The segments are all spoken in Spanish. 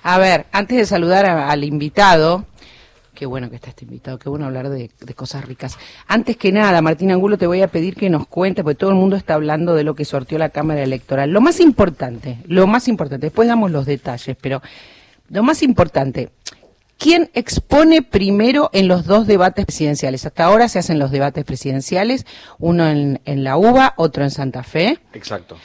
A ver, antes de saludar al invitado, qué bueno que está este invitado, qué bueno hablar de cosas ricas. Antes que nada, Martín Angulo, te voy a pedir que nos cuentes, porque todo el mundo está hablando de lo que sorteó la Cámara Electoral. Lo más importante, después damos los detalles, pero lo más importante, ¿quién expone primero en los dos debates presidenciales? Hasta ahora se hacen los debates presidenciales, uno en la UBA, otro en Santa Fe. Exacto.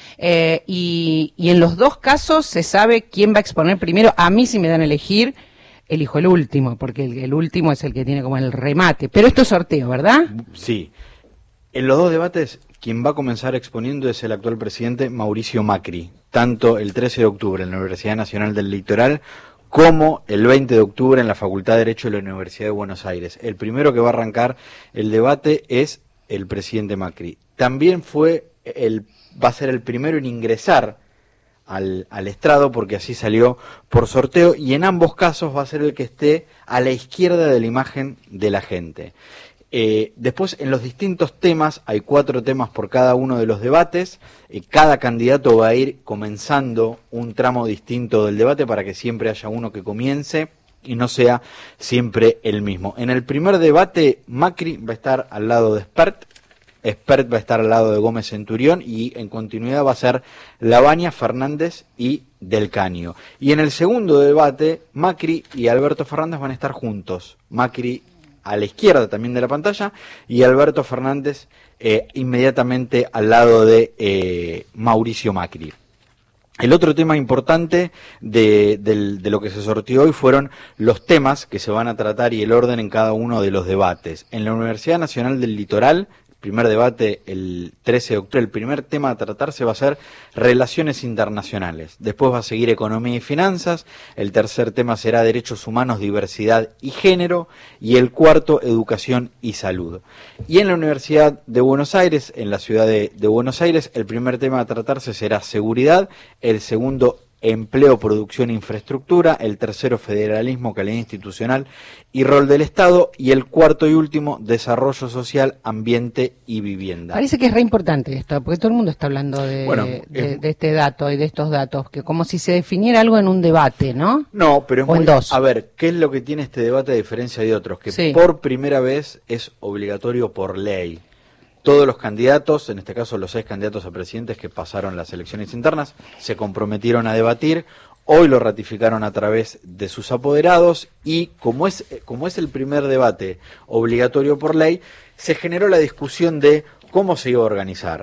Y en los dos casos se sabe quién va a exponer primero. A mí, si me dan a elegir, elijo el último, porque el último es el que tiene como el remate. Pero esto es sorteo, ¿verdad? Sí. En los dos debates, quien va a comenzar exponiendo es el actual presidente Mauricio Macri, tanto el 13 de octubre en la Universidad Nacional del Litoral, como el 20 de octubre en la Facultad de Derecho de la Universidad de Buenos Aires. El primero que va a arrancar el debate es el presidente Macri. También va a ser el primero en ingresar al estrado, porque así salió por sorteo, y en ambos casos va a ser el que esté a la izquierda de la imagen de la gente. Después, en los distintos temas, hay 4 temas por cada uno de los debates. Cada candidato va a ir comenzando un tramo distinto del debate para que siempre haya uno que comience y no sea siempre el mismo. En el primer debate, Macri va a estar al lado de Espert va a estar al lado de Gómez Centurión, y en continuidad va a ser Lavagna, Fernández y Del Caño. Y en el segundo debate, Macri y Alberto Fernández van a estar juntos. Macri a la izquierda también de la pantalla, y Alberto Fernández inmediatamente al lado de Mauricio Macri. El otro tema importante de lo que se sorteó hoy fueron los temas que se van a tratar y el orden en cada uno de los debates. En la Universidad Nacional del Litoral, primer debate el 13 de octubre, el primer tema a tratarse va a ser relaciones internacionales. Después va a seguir economía y finanzas, el tercer tema será derechos humanos, diversidad y género, y el cuarto, educación y salud. Y en la Universidad de Buenos Aires, en la ciudad de Buenos Aires, el primer tema a tratarse será seguridad, el segundo, empleo, producción e infraestructura, el tercero, federalismo, calidad institucional y rol del Estado, y el cuarto y último, desarrollo social, ambiente y vivienda. Parece que es re importante esto, porque todo el mundo está hablando de este dato y de estos datos, que como si se definiera algo en un debate, ¿no? No, pero en dos. A ver, ¿qué es lo que tiene este debate a diferencia de otros? Que sí, por primera vez es obligatorio por ley. Todos los candidatos, en este caso los 6 candidatos a presidentes que pasaron las elecciones internas, se comprometieron a debatir. Hoy lo ratificaron a través de sus apoderados, y como es el primer debate obligatorio por ley, se generó la discusión de cómo se iba a organizar.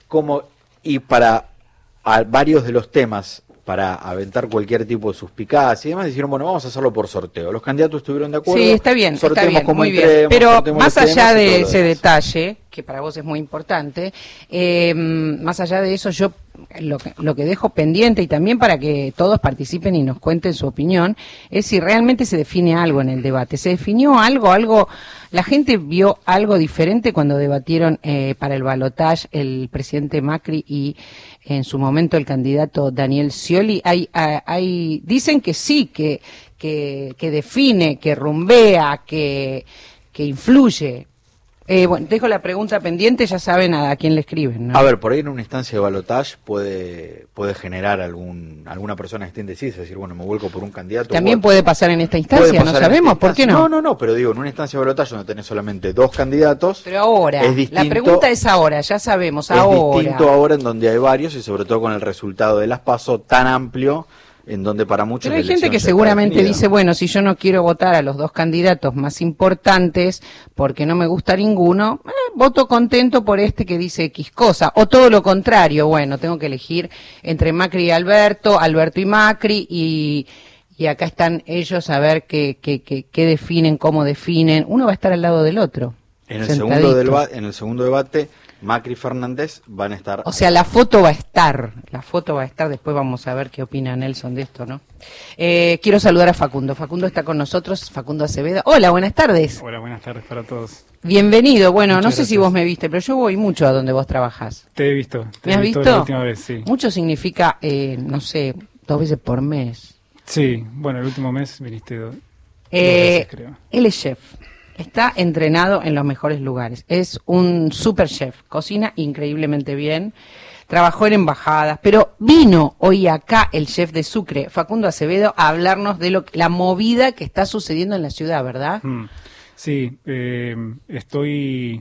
Y para varios de los temas, para aventar cualquier tipo de suspicacia y demás, dijeron, bueno, vamos a hacerlo por sorteo. Los candidatos estuvieron de acuerdo. Sí, está bien, muy bien. Pero más allá de ese detalle, que para vos es muy importante, más allá de eso, yo lo que dejo pendiente, y también para que todos participen y nos cuenten su opinión, es si realmente se define algo en el debate. ¿Se definió algo? ¿La gente vio algo diferente cuando debatieron para el balotaje el presidente Macri y en su momento el candidato Daniel Scioli? Dicen que sí, que define, que rumbea, que influye. Bueno, dejo la pregunta pendiente, ya saben a quién le escriben, ¿no? A ver, por ahí en una instancia de balotaje puede generar alguna persona que esté indecisa, decir, bueno, me vuelco por un candidato. También puede pasar en esta instancia, no sabemos, ¿por qué no? No, pero digo, en una instancia de balotaje donde tenés solamente 2 candidatos. Pero ahora, es distinto, la pregunta es ahora, ya sabemos, ahora. Es distinto ahora en donde hay varios, y sobre todo con el resultado de las PASO tan amplio, en donde para muchos... Pero hay gente que seguramente dice, bueno, si yo no quiero votar a los 2 candidatos más importantes porque no me gusta ninguno, voto contento por este que dice X cosa, o todo lo contrario, bueno, tengo que elegir entre Macri y Alberto y Macri, y acá están ellos a ver qué definen, cómo definen, uno va a estar al lado del otro. En el segundo debate, Macri y Fernández van a estar... O sea, la foto va a estar, después vamos a ver qué opina Nelson de esto, ¿no? Quiero saludar a Facundo. Facundo está con nosotros, Facundo Acevedo. Hola, buenas tardes. Hola, buenas tardes para todos. Bienvenido. Bueno, Muchas no sé gracias. si vos me viste, pero yo voy mucho a donde vos trabajás. Te he visto. ¿Me has visto? La última vez, sí. Mucho significa, no sé, 2 veces por mes. Sí, bueno, el último mes viniste 2 veces, creo. Él es chef. Está entrenado en los mejores lugares. Es un super chef. Cocina increíblemente bien. Trabajó en embajadas, pero vino hoy acá el chef de Sucre, Facundo Acevedo, a hablarnos de la movida que está sucediendo en la ciudad, ¿verdad? Sí, estoy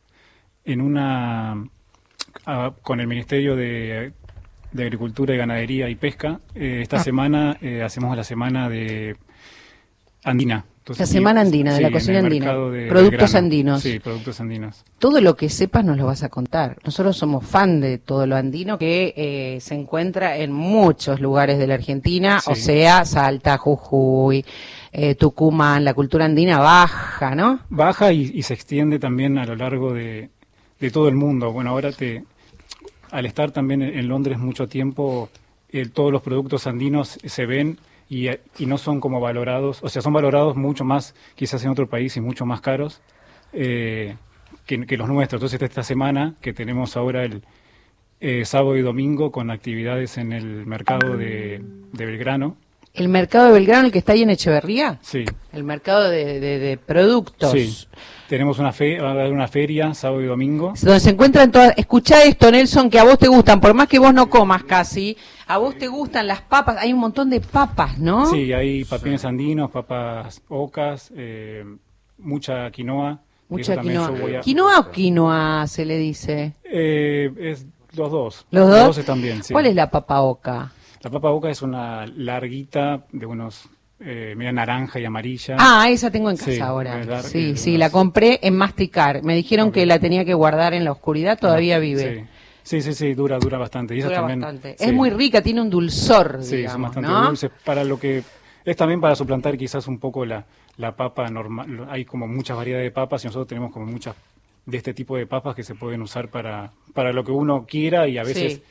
en con el Ministerio de Agricultura y Ganadería y Pesca. Esta semana hacemos la semana de andina. Entonces, la semana andina, de la cocina andina. Productos andinos. Sí, productos andinos. Todo lo que sepas nos lo vas a contar. Nosotros somos fan de todo lo andino que se encuentra en muchos lugares de la Argentina, o sea, Salta, Jujuy, Tucumán. La cultura andina baja, ¿no? Baja y se extiende también a lo largo de todo el mundo. Bueno, ahora al estar también en Londres mucho tiempo, todos los productos andinos se ven y no son como valorados, o sea, son valorados mucho más quizás en otro país y mucho más caros que los nuestros. Entonces esta semana que tenemos ahora el sábado y domingo con actividades en el mercado de Belgrano. ¿El mercado de Belgrano, el que está ahí en Echeverría? Sí. El mercado de productos. Sí. Tenemos va a haber una feria sábado y domingo. Donde se encuentran todas. Escuchá esto, Nelson, que a vos te gustan, por más que vos no comas casi, a vos te gustan las papas. Hay un montón de papas, ¿no? Sí, hay papines andinos, papas ocas, mucha quinoa. Mucha quinoa. ¿Quinoa o quinoa se le dice? Es los dos. ¿Los dos? Los dos también, sí. ¿Cuál es la papa oca? La papa oca es una larguita de unos media naranja y amarilla. Ah, esa tengo en casa ahora. Sí, la compré en Masticar. Me dijeron que la tenía que guardar en la oscuridad, todavía vive. Sí, dura bastante. Y dura también, bastante. Es muy rica, tiene un dulzor, sí, digamos, son bastante ¿no? dulces. Para lo que es también para suplantar quizás un poco la papa normal. Hay como muchas variedades de papas y nosotros tenemos como muchas de este tipo de papas que se pueden usar para lo que uno quiera y a veces... Sí.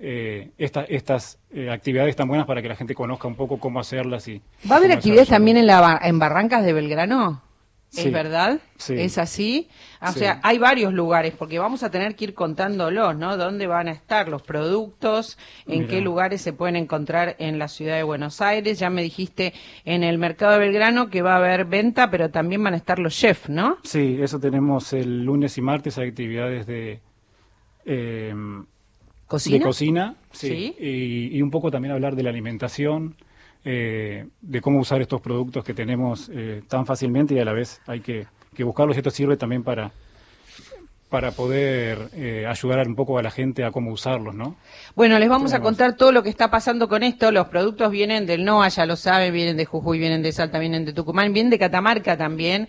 Estas actividades están buenas para que la gente conozca un poco cómo hacerlas. ¿Va a haber actividades también en Barrancas de Belgrano? ¿Es sí, verdad? Sí. ¿Es así? O Sí. sea, hay varios lugares, porque vamos a tener que ir contándolos, ¿no? ¿Dónde van a estar los productos? ¿En qué lugares se pueden encontrar en la ciudad de Buenos Aires? Ya me dijiste en el mercado de Belgrano que va a haber venta, pero también van a estar los chefs, ¿no? Sí, eso tenemos el lunes y martes, hay actividades de cocina, sí. Y un poco también hablar de la alimentación, de cómo usar estos productos que tenemos tan fácilmente y a la vez hay que buscarlos, y esto sirve también para poder ayudar un poco a la gente a cómo usarlos, ¿no? Bueno, les vamos a contar todo lo que está pasando con esto. Los productos vienen del NOA, ya lo saben, vienen de Jujuy, vienen de Salta, vienen de Tucumán, vienen de Catamarca también.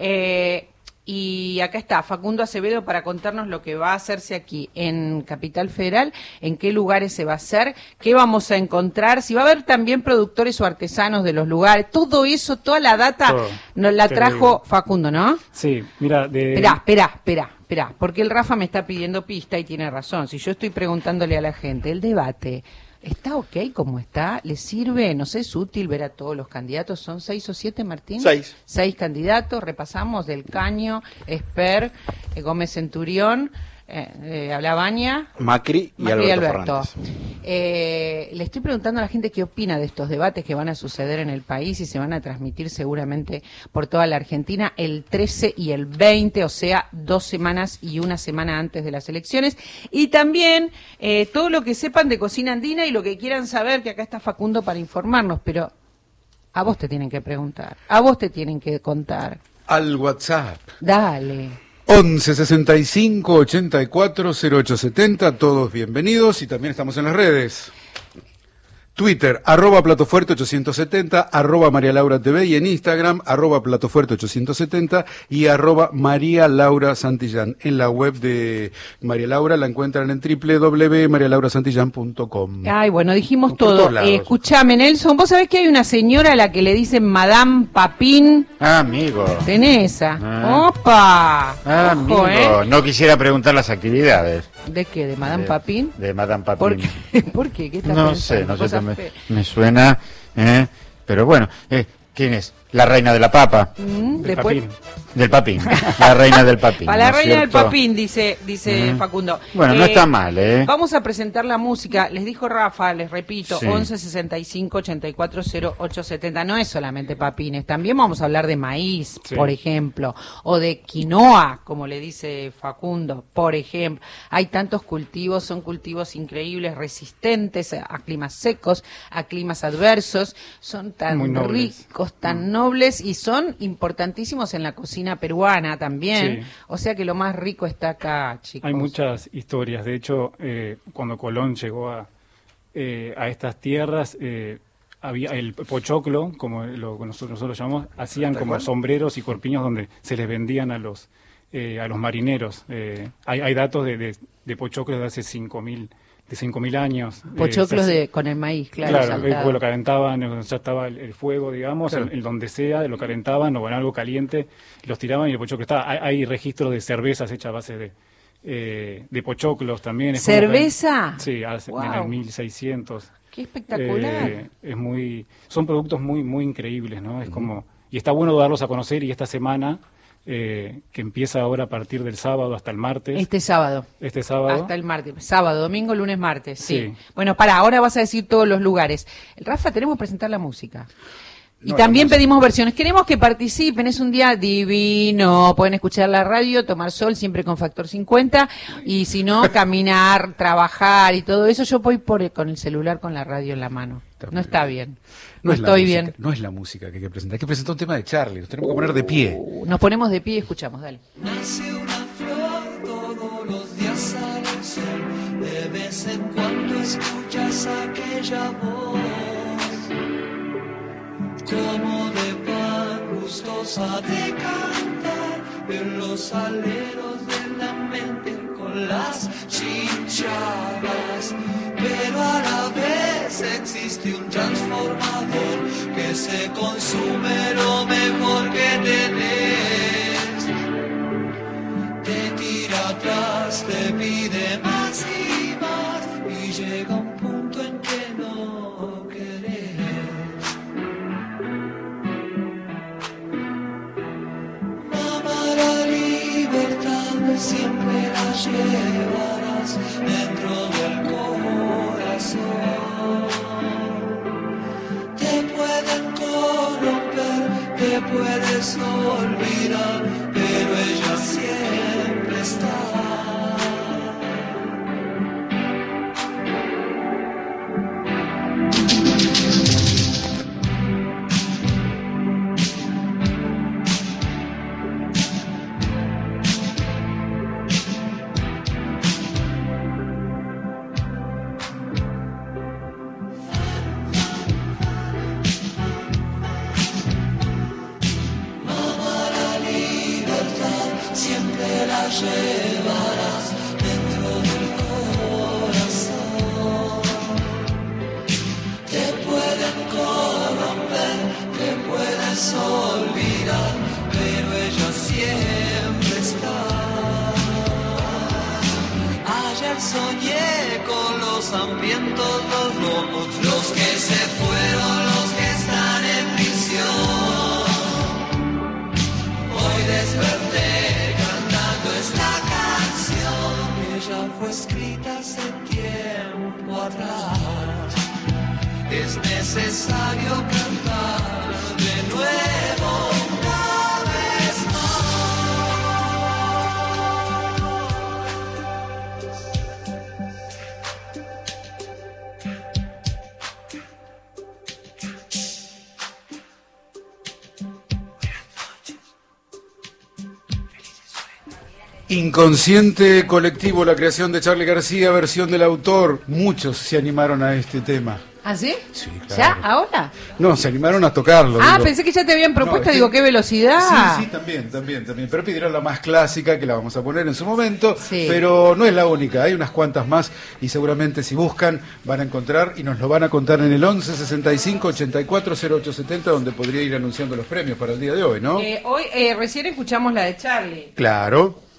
Y acá está Facundo Acevedo para contarnos lo que va a hacerse aquí en Capital Federal, en qué lugares se va a hacer, qué vamos a encontrar, si va a haber también productores o artesanos de los lugares, todo eso, toda la data nos la trajo Facundo, ¿no? Sí, mira, Esperá, porque el Rafa me está pidiendo pista y tiene razón. Si yo estoy preguntándole a la gente, el debate... ¿Está ok como está? ¿Le sirve? No sé, es útil ver a todos los candidatos. ¿Son 6 o 7, Martín? 6. 6 candidatos. Repasamos: Del Caño, Esper, Gómez Centurión, Alabaña, Macri y Alberto. Le estoy preguntando a la gente qué opina de estos debates que van a suceder en el país y se van a transmitir seguramente por toda la Argentina el 13 y el 20, o sea, 2 semanas y 1 semana antes de las elecciones. Y también todo lo que sepan de cocina andina y lo que quieran saber, que acá está Facundo para informarnos, pero a vos te tienen que preguntar, a vos te tienen que contar. Al WhatsApp. Dale. 11 65 84 0870, todos bienvenidos, y también estamos en las redes. Twitter, @Platofuerte 870, @María Laura TV, y en Instagram, @Platofuerte 870 y @María Laura Santillán. En la web de María Laura la encuentran en www.marialaurasantillán.com. Ay, bueno, dijimos todo. Escuchame, Nelson, vos sabés que hay una señora a la que le dicen Madame Papín. Ah, amigo. Tenés esa. ¡Opa! Ah, Ojo, amigo. No quisiera preguntar las actividades. ¿De qué? ¿De Madame Papín? De Madame Papín. ¿Por qué? ¿Por qué? ¿Qué estás pensando? No sé, me suena, pero bueno, ¿Quién es? La reina de la papa. Después... Del papín. La reina del papín. Para la reina del papín, dice Facundo. Bueno, no está mal, ¿eh? Vamos a presentar la música. Les dijo Rafa, les repito, Sí. 11 65 84 08 70. No es solamente papines, también vamos a hablar de maíz, Sí. por ejemplo, o de quinoa, como le dice Facundo, por ejemplo. Hay tantos cultivos, son cultivos increíbles, resistentes a climas secos, a climas adversos, son tan Muy nobles. ricos, tan nobles y son importantísimos en la cocina peruana también. Sí. O sea que lo más rico está acá, chicos. Hay muchas historias. De hecho, cuando Colón llegó a estas tierras, había el pochoclo, como nosotros lo llamamos, hacían como sombreros y corpiños donde se les vendían a los marineros. Hay datos de pochoclos de hace 5.000 años. Pochoclos con el maíz, claro. Claro, lo calentaban, ya estaba el fuego, digamos, Claro. el donde sea, lo calentaban o en algo caliente, los tiraban y el pochoclo estaba. Hay registros de cervezas hechas a base de pochoclos también. Es como ¿Cerveza? sí, Wow. en el 1600. Qué espectacular. Son productos muy, muy increíbles, ¿no? Es como, y está bueno darlos a conocer, y esta semana, que empieza ahora a partir del sábado hasta el martes. Este sábado. Hasta el martes. Sábado, domingo, lunes, martes. Sí. Sí. Bueno, ahora vas a decir todos los lugares. Rafa, tenemos que presentar la música. Y No, también la música. pedimos versiones. Queremos que participen. Es un día divino. Pueden escuchar la radio, tomar sol, siempre con factor 50. Y si no, caminar, trabajar y todo eso. Yo voy con el celular con la radio en la mano. Está No muy está bien. bien. No No es la estoy música, bien. No es la música que hay que presentar. Hay que presentar un tema de Charlie. Nos tenemos que poner de pie. Nos ponemos de pie y escuchamos. Dale. Nace una flor, todos los días sale el sol. De vez en cuando escuchas aquella voz, como de pan gustosa de cantar en los aleros de la mente con las chinchadas. Pero a la vez existe un transformador que se consume lo mejor que tenés. Te tira atrás, te pide más y más, y llega un punto en que no querés. Mamá, la libertad siempre la llevarás dentro del corazón. Te pueden corromper, te puedes olvidar, pero ella siempre está. Siempre la llevarás dentro del corazón. Te pueden corromper, te puedes olvidar, pero ella siempre está. Ayer soñé con los hambrientos, los locos, los que se fueron, los que están en prisión. Hoy desperté esta canción, ella fue escrita hace tiempo atrás. Es necesario cantar de nuevo una vez Inconsciente colectivo, la creación de Charly García, versión del autor. Muchos se animaron a este tema. ¿Ah, sí? Sí, ¿Ya? claro. ¿Ahora? No, se animaron a tocarlo. Ah, digo. pensé que ya te habían propuesto. No, es Digo, que- qué velocidad. Sí, también. Pero pidieron la más clásica, que la vamos a poner en su momento. Sí. Pero no es la única, hay unas cuantas más. Y seguramente si buscan, van a encontrar y nos lo van a contar en el 11 65 84 08 70, donde podría ir anunciando los premios para el día de hoy, ¿no? Hoy, recién escuchamos la de Charlie. Claro.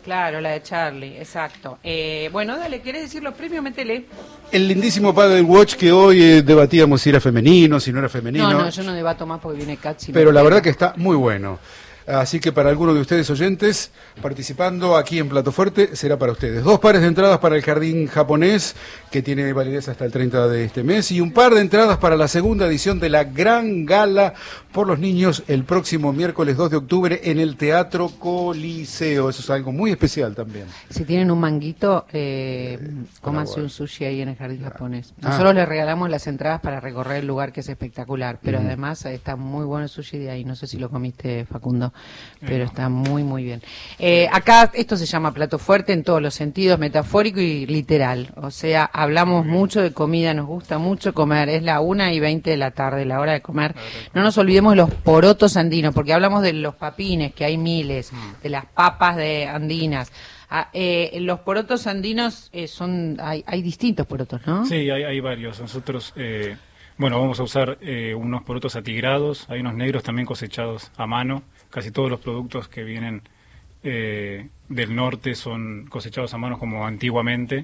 Claro, la de Charlie, exacto. Bueno, dale, ¿querés decir los premios? Métele. El lindísimo Paddle Watch que hoy debatíamos si era femenino, si no era femenino. No, yo no debato más porque viene Katsi. Pero la verdad que está muy bueno. Así que para alguno de ustedes oyentes participando aquí en Plato Fuerte será para ustedes. 2 pares de entradas para el jardín japonés que tiene validez hasta el 30 de este mes y un par de entradas para la segunda edición de la gran gala por los niños el próximo miércoles 2 de octubre en el Teatro Coliseo. Eso es algo muy especial también. Si tienen un manguito, cómanse un sushi ahí en el jardín japonés. Nosotros les regalamos las entradas para recorrer el lugar que es espectacular, pero además está muy bueno el sushi de ahí. No sé si lo comiste, Facundo. Pero está muy, muy bien. Acá esto se llama Plato Fuerte en todos los sentidos, metafórico y literal. O sea, hablamos mucho de comida, nos gusta mucho comer. Es la 1:20 de la tarde, la hora de comer. No nos olvidemos de los porotos andinos, porque hablamos de los papines, que hay miles, de las papas de andinas. Los porotos andinos hay distintos porotos, ¿no? Sí, hay varios. Nosotros... Bueno, vamos a usar unos porotos atigrados, hay unos negros también cosechados a mano. Casi todos los productos que vienen del norte son cosechados a mano como antiguamente.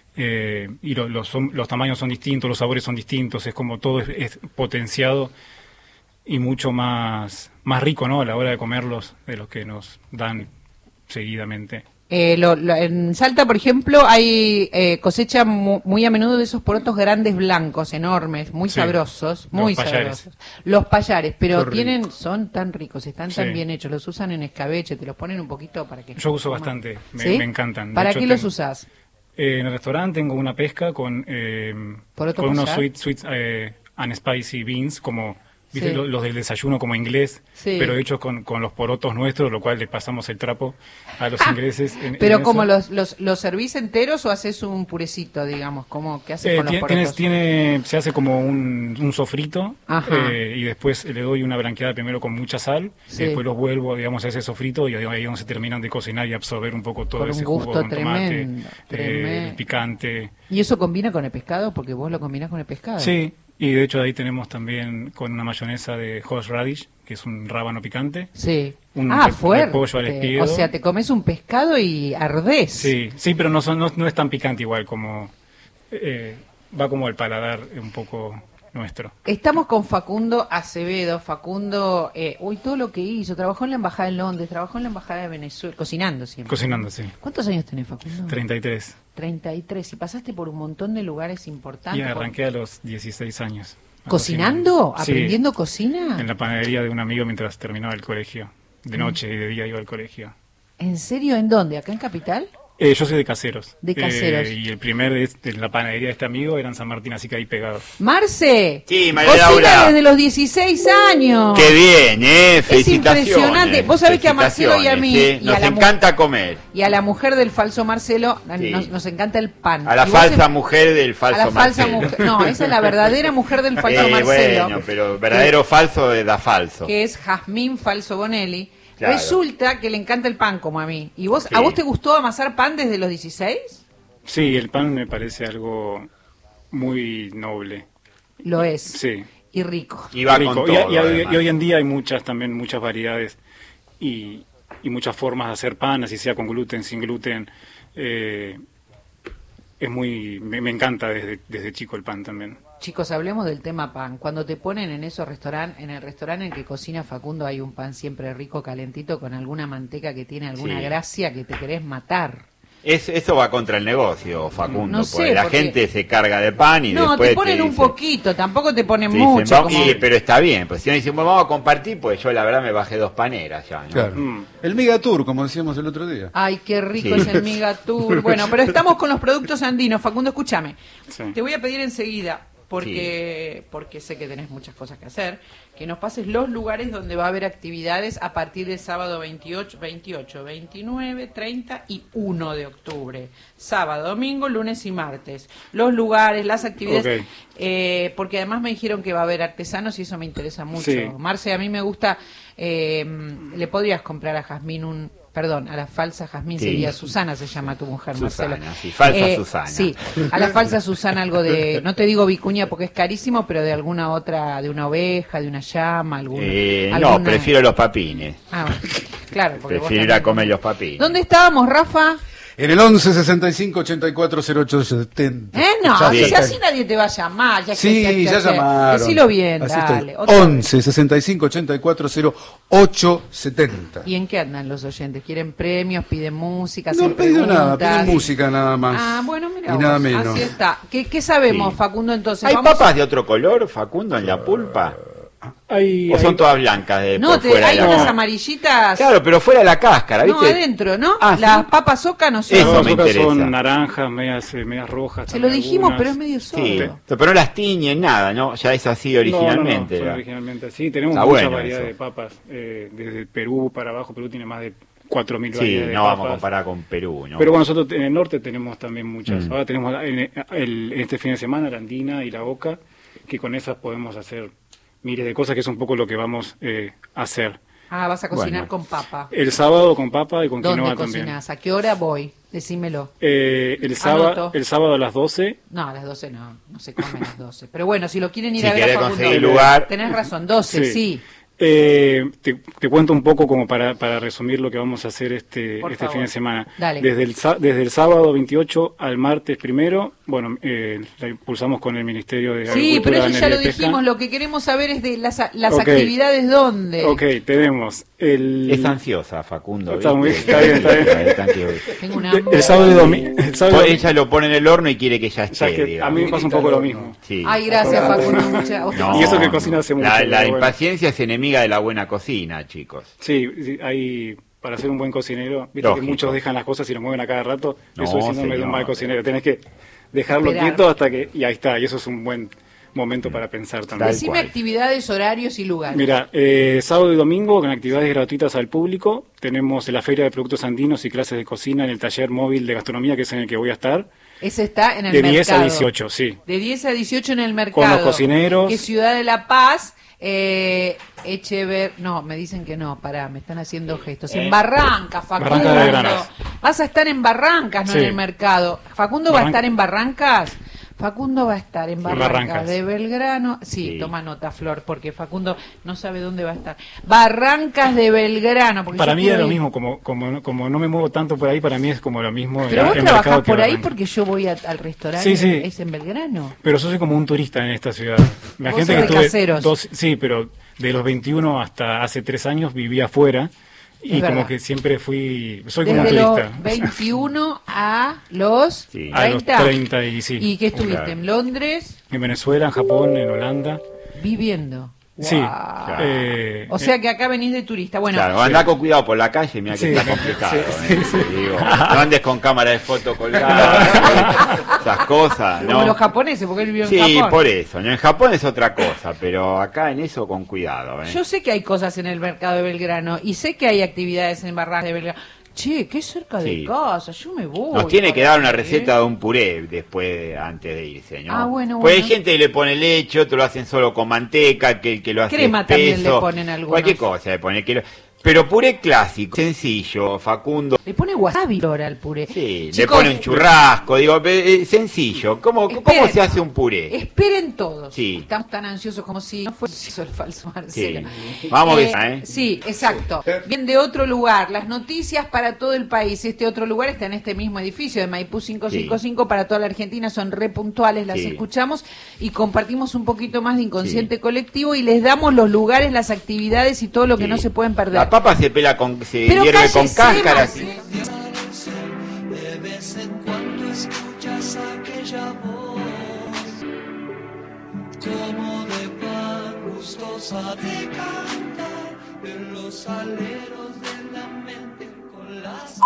Y los tamaños son distintos, los sabores son distintos, es como todo es potenciado y mucho más rico, ¿no? A la hora de comerlos de los que nos dan seguidamente. En Salta, por ejemplo, hay cosecha muy a menudo de esos porotos grandes blancos, enormes, muy sabrosos, muy sabrosos. Los payares, pero son tan ricos, están tan bien hechos, los usan en escabeche, te los ponen un poquito para que... Yo uso bastante, me encantan. ¿Para qué los usás? En el restaurante tengo una pesca con unos sweet and spicy beans, como... ¿Viste? Los del desayuno como inglés, pero hechos con los porotos nuestros, lo cual le pasamos el trapo a los ingleses. ¿Pero como los servís enteros o haces un purecito, digamos? ¿Qué haces con los porotos? Se hace como un sofrito y después le doy una blanqueada primero con mucha sal y después los vuelvo, digamos, a ese sofrito y ahí donde se terminan de cocinar y absorber un poco todo ese jugo con tomate, el picante. ¿Y eso combina con el pescado? Porque vos lo combinás con el pescado. Sí. Y de hecho ahí tenemos también con una mayonesa de horseradish, que es un rábano picante. Sí. Fuerte. Pollo al espiedo. O sea, te comes un pescado y ardés. Sí, pero no es tan picante igual como... va como el paladar un poco nuestro. Estamos con Facundo Acevedo. Facundo, todo lo que hizo. Trabajó en la Embajada de Londres, trabajó en la Embajada de Venezuela, cocinando siempre. Cocinando, sí. ¿Cuántos años tenés, Facundo? 33. 33. Y pasaste por un montón de lugares importantes. Y arranqué a los 16 años. ¿Cocinando? ¿Aprendiendo cocina? En la panadería de un amigo mientras terminaba el colegio. De noche y de día iba al colegio. ¿En serio? ¿En dónde? ¿Acá en Capital? Yo soy de Caseros. De Caseros. Y el primer de la panadería de este amigo era en San Martín, así que ahí pegado. ¡Marce! Sí, María Laura. Cocina desde los 16 años. ¡Qué bien, felicitaciones! Es impresionante. Vos sabés que a Marcelo y a mí... Sí, nos encanta comer. Y a la mujer del falso Marcelo nos encanta el pan. A la falsa mujer del falso Marcelo. No, esa es la verdadera mujer del falso Marcelo. Bueno, pero verdadero falso da falso. Que es Jazmín Falso Bonelli. Claro. Resulta que le encanta el pan como a mí. ¿Y vos, a vos te gustó amasar pan desde los 16? Sí, el pan me parece algo muy noble. Lo es. Sí. Y rico. Y va rico. Con todo, y hoy en día hay muchas variedades y muchas formas de hacer pan, así sea con gluten, sin gluten. Me encanta desde chico el pan también. Chicos, hablemos del tema pan. Cuando te ponen en esos restaurantes, en el restaurante en el que cocina Facundo, hay un pan siempre rico, calentito, con alguna manteca que tiene alguna gracia que te querés matar. Eso va contra el negocio, Facundo, no sé, porque la gente se carga de pan y después te ponen un poquito, tampoco te ponen mucho. Pero está bien, pues si uno dice, bueno, vamos a compartir, pues yo la verdad me bajé 2 paneras ya, ¿no? Claro. El Migatur, como decíamos el otro día. Ay, qué rico es el Migatur. Bueno, pero estamos con los productos andinos. Facundo, escúchame. Sí. Te voy a pedir enseguida, porque sé que tenés muchas cosas que hacer, que nos pases los lugares donde va a haber actividades a partir del sábado 28, 29, 30 y 1 de octubre. Sábado, domingo, lunes y martes. Los lugares, las actividades, porque además me dijeron que va a haber artesanos y eso me interesa mucho. Sí. Marce, a mí me gusta, le podrías comprar a Jazmín a la falsa Jazmín, sería Susana, se llama tu mujer, Susana, Marcelo. sí, falsa Susana. Sí, a la falsa Susana algo de, no te digo vicuña porque es carísimo, pero de alguna otra, de una oveja, de una llama, No, prefiero los papines. Bueno. Claro, porque prefiero ir a comer los papinos. ¿Dónde estábamos, Rafa? En el 11 65 84 08 70. No, Sí. si así nadie te va a llamar. Ya llamaron. Decilo bien, Así dale. estoy. 11 65 84 08 70. ¿Y en qué andan los oyentes? ¿Quieren premios? ¿Piden música? No han pedido nada, piden música nada más. Ah, bueno, mira. Y nada menos. Así está. ¿Qué sabemos, Sí. Facundo, entonces? ¿Hay Vamos papas de otro color, Facundo, en la pulpa? ¿O son todas blancas de No, por fuera? hay unas amarillitas. Claro, pero fuera de la cáscara, ¿viste? No, adentro, ¿no? Ah, Las ¿sí? papas Oca no son. Eso Las me otras interesa. son naranjas, medias rojas. Se lo dijimos, algunas. pero es medio solo. Sí, pero no las tiñen nada, ¿no? Ya es así originalmente. No, son ¿verdad? originalmente así. Tenemos Está muchas bueno variedades eso. de papas, desde Perú para abajo. Perú tiene más de 4.000 Sí, variedades de no papas. vamos a comparar con Perú, ¿no? Pero bueno, nosotros en el norte tenemos también muchas. Mm. Ahora tenemos este fin de semana la andina y la oca, que con esas podemos hacer miles de cosas, que es un poco lo que vamos a hacer. Ah, vas a cocinar Bueno. con papa. El sábado con papa y con ¿Dónde quinoa cocinás? también. ¿A qué hora voy? Decímelo. El sábado a las 12. No, a las 12 no se come a las 12. Pero bueno, si lo quieren ir Si a ver querés a Facundo, conseguir lugar. tenés razón, 12, sí. Te cuento un poco como para resumir lo que vamos a hacer este favor. fin de semana. Dale. Desde el sábado 28 al martes 1, bueno, la impulsamos con el Ministerio de Agricultura, Sí, pero eso ya Ganadería lo y Pesca. dijimos, lo que queremos saber es de las Ok. actividades dónde. Ok, tenemos Es ansiosa, Facundo. Está muy- ¿viste? está bien. Tranquilo. Tengo un hambre. el sábado y domingo. Ella lo pone en el horno y quiere que ya esté, Ya que a digamos. mí me pasa un poco lo mismo. Sí. Ay, gracias, Facundo. No, Y eso que cocina hace mucho, La pero bueno. impaciencia es enemiga de la buena cocina, chicos. Sí, hay para ser un buen cocinero, viste Lógico. que muchos dejan las cosas y lo mueven a cada rato. No, Eso es síndrome de un señor. mal cocinero. Tenés que dejarlo Esperar. quieto hasta que y ahí está. Y eso es un buen momento para pensar también. Tal Decime cual. actividades, horarios y lugares. Mira, sábado y domingo con actividades gratuitas al público. Tenemos la Feria de Productos Andinos y clases de cocina en el taller móvil de gastronomía, que es en el que voy a estar. Ese está en el De mercado. 10 a 18, sí. De 10 a 18 en el mercado. Con los cocineros. Que Ciudad de la Paz, no, me dicen que no, pará, me están haciendo gestos. En Barrancas, Facundo. Barrancas de Belgrano. Vas a estar en Barrancas, no Sí. en el mercado. ¿Facundo va a Barran- estar en Barrancas? Facundo va a estar en Barrancas, Barrancas. de Belgrano. Sí, Sí. toma nota, Flor, porque Facundo no sabe dónde va a estar. Barrancas de Belgrano. Porque Para yo mí quiero es lo ir. mismo, como no me muevo tanto por ahí, para mí es como lo mismo. Pero vos el trabajás mercado que por ahí Barrancas. porque yo voy al restaurante, Sí, sí. es en Belgrano. Pero yo soy como un turista en esta ciudad. La Vos gente sos que de tuve caseros. sí, pero de los 21 hasta hace 3 años vivía afuera y Es como verdad. que siempre soy como un Desde los turista. 21 a los Sí. 30. A los 30 y sí. ¿Y qué estuviste? Claro. ¿En Londres? En Venezuela, en Japón, en Holanda. Viviendo. Sí. Guau. Eh, O sea que acá venís de turista. Bueno, Claro, andá con cuidado por la calle, mira que Sí. está complicado. Sí, Digo, no andes con cámara de foto colgada, esas cosas, como ¿no? los japoneses, porque él vive en Sí, Japón. por eso. ¿no? En Japón es otra cosa, pero acá en eso con cuidado. ¿eh? Yo sé que hay cosas en el mercado de Belgrano y sé que hay actividades en Barrancas de Belgrano. Che, qué cerca de Sí. casa, yo me voy. Nos tiene que para dar una allá, receta de un puré después, antes de irse, ¿no? Ah, bueno, Pues hay bueno. gente que le pone leche, otros lo hacen solo con manteca, que lo hace Crema espeso, también le ponen algunos. cualquier cosa le pone. Pero puré clásico, sencillo, Facundo. Le pone wasabi ahora al puré. Sí, le Chicos, pone un churrasco, digo, sencillo. ¿Cómo esperen, se hace un puré? Esperen todos. Sí. Estamos tan ansiosos como si no fuese eso el falso Marcelo. Sí. Vamos que esa, ¿eh? Sí, exacto. Bien de otro lugar. Las noticias para todo el país. Este otro lugar está en este mismo edificio de Maipú 555 para toda la Argentina. Son re puntuales, las Sí. escuchamos y compartimos un poquito más de inconsciente colectivo y les damos los lugares, las actividades y todo lo que Sí. no se pueden perder. La papa se pela se Pero hierve con cállese, cáscara. Marce. sí. De vez en cuando escuchas aquella voz como de paz gustosa de cantar en los aleros de la mente con las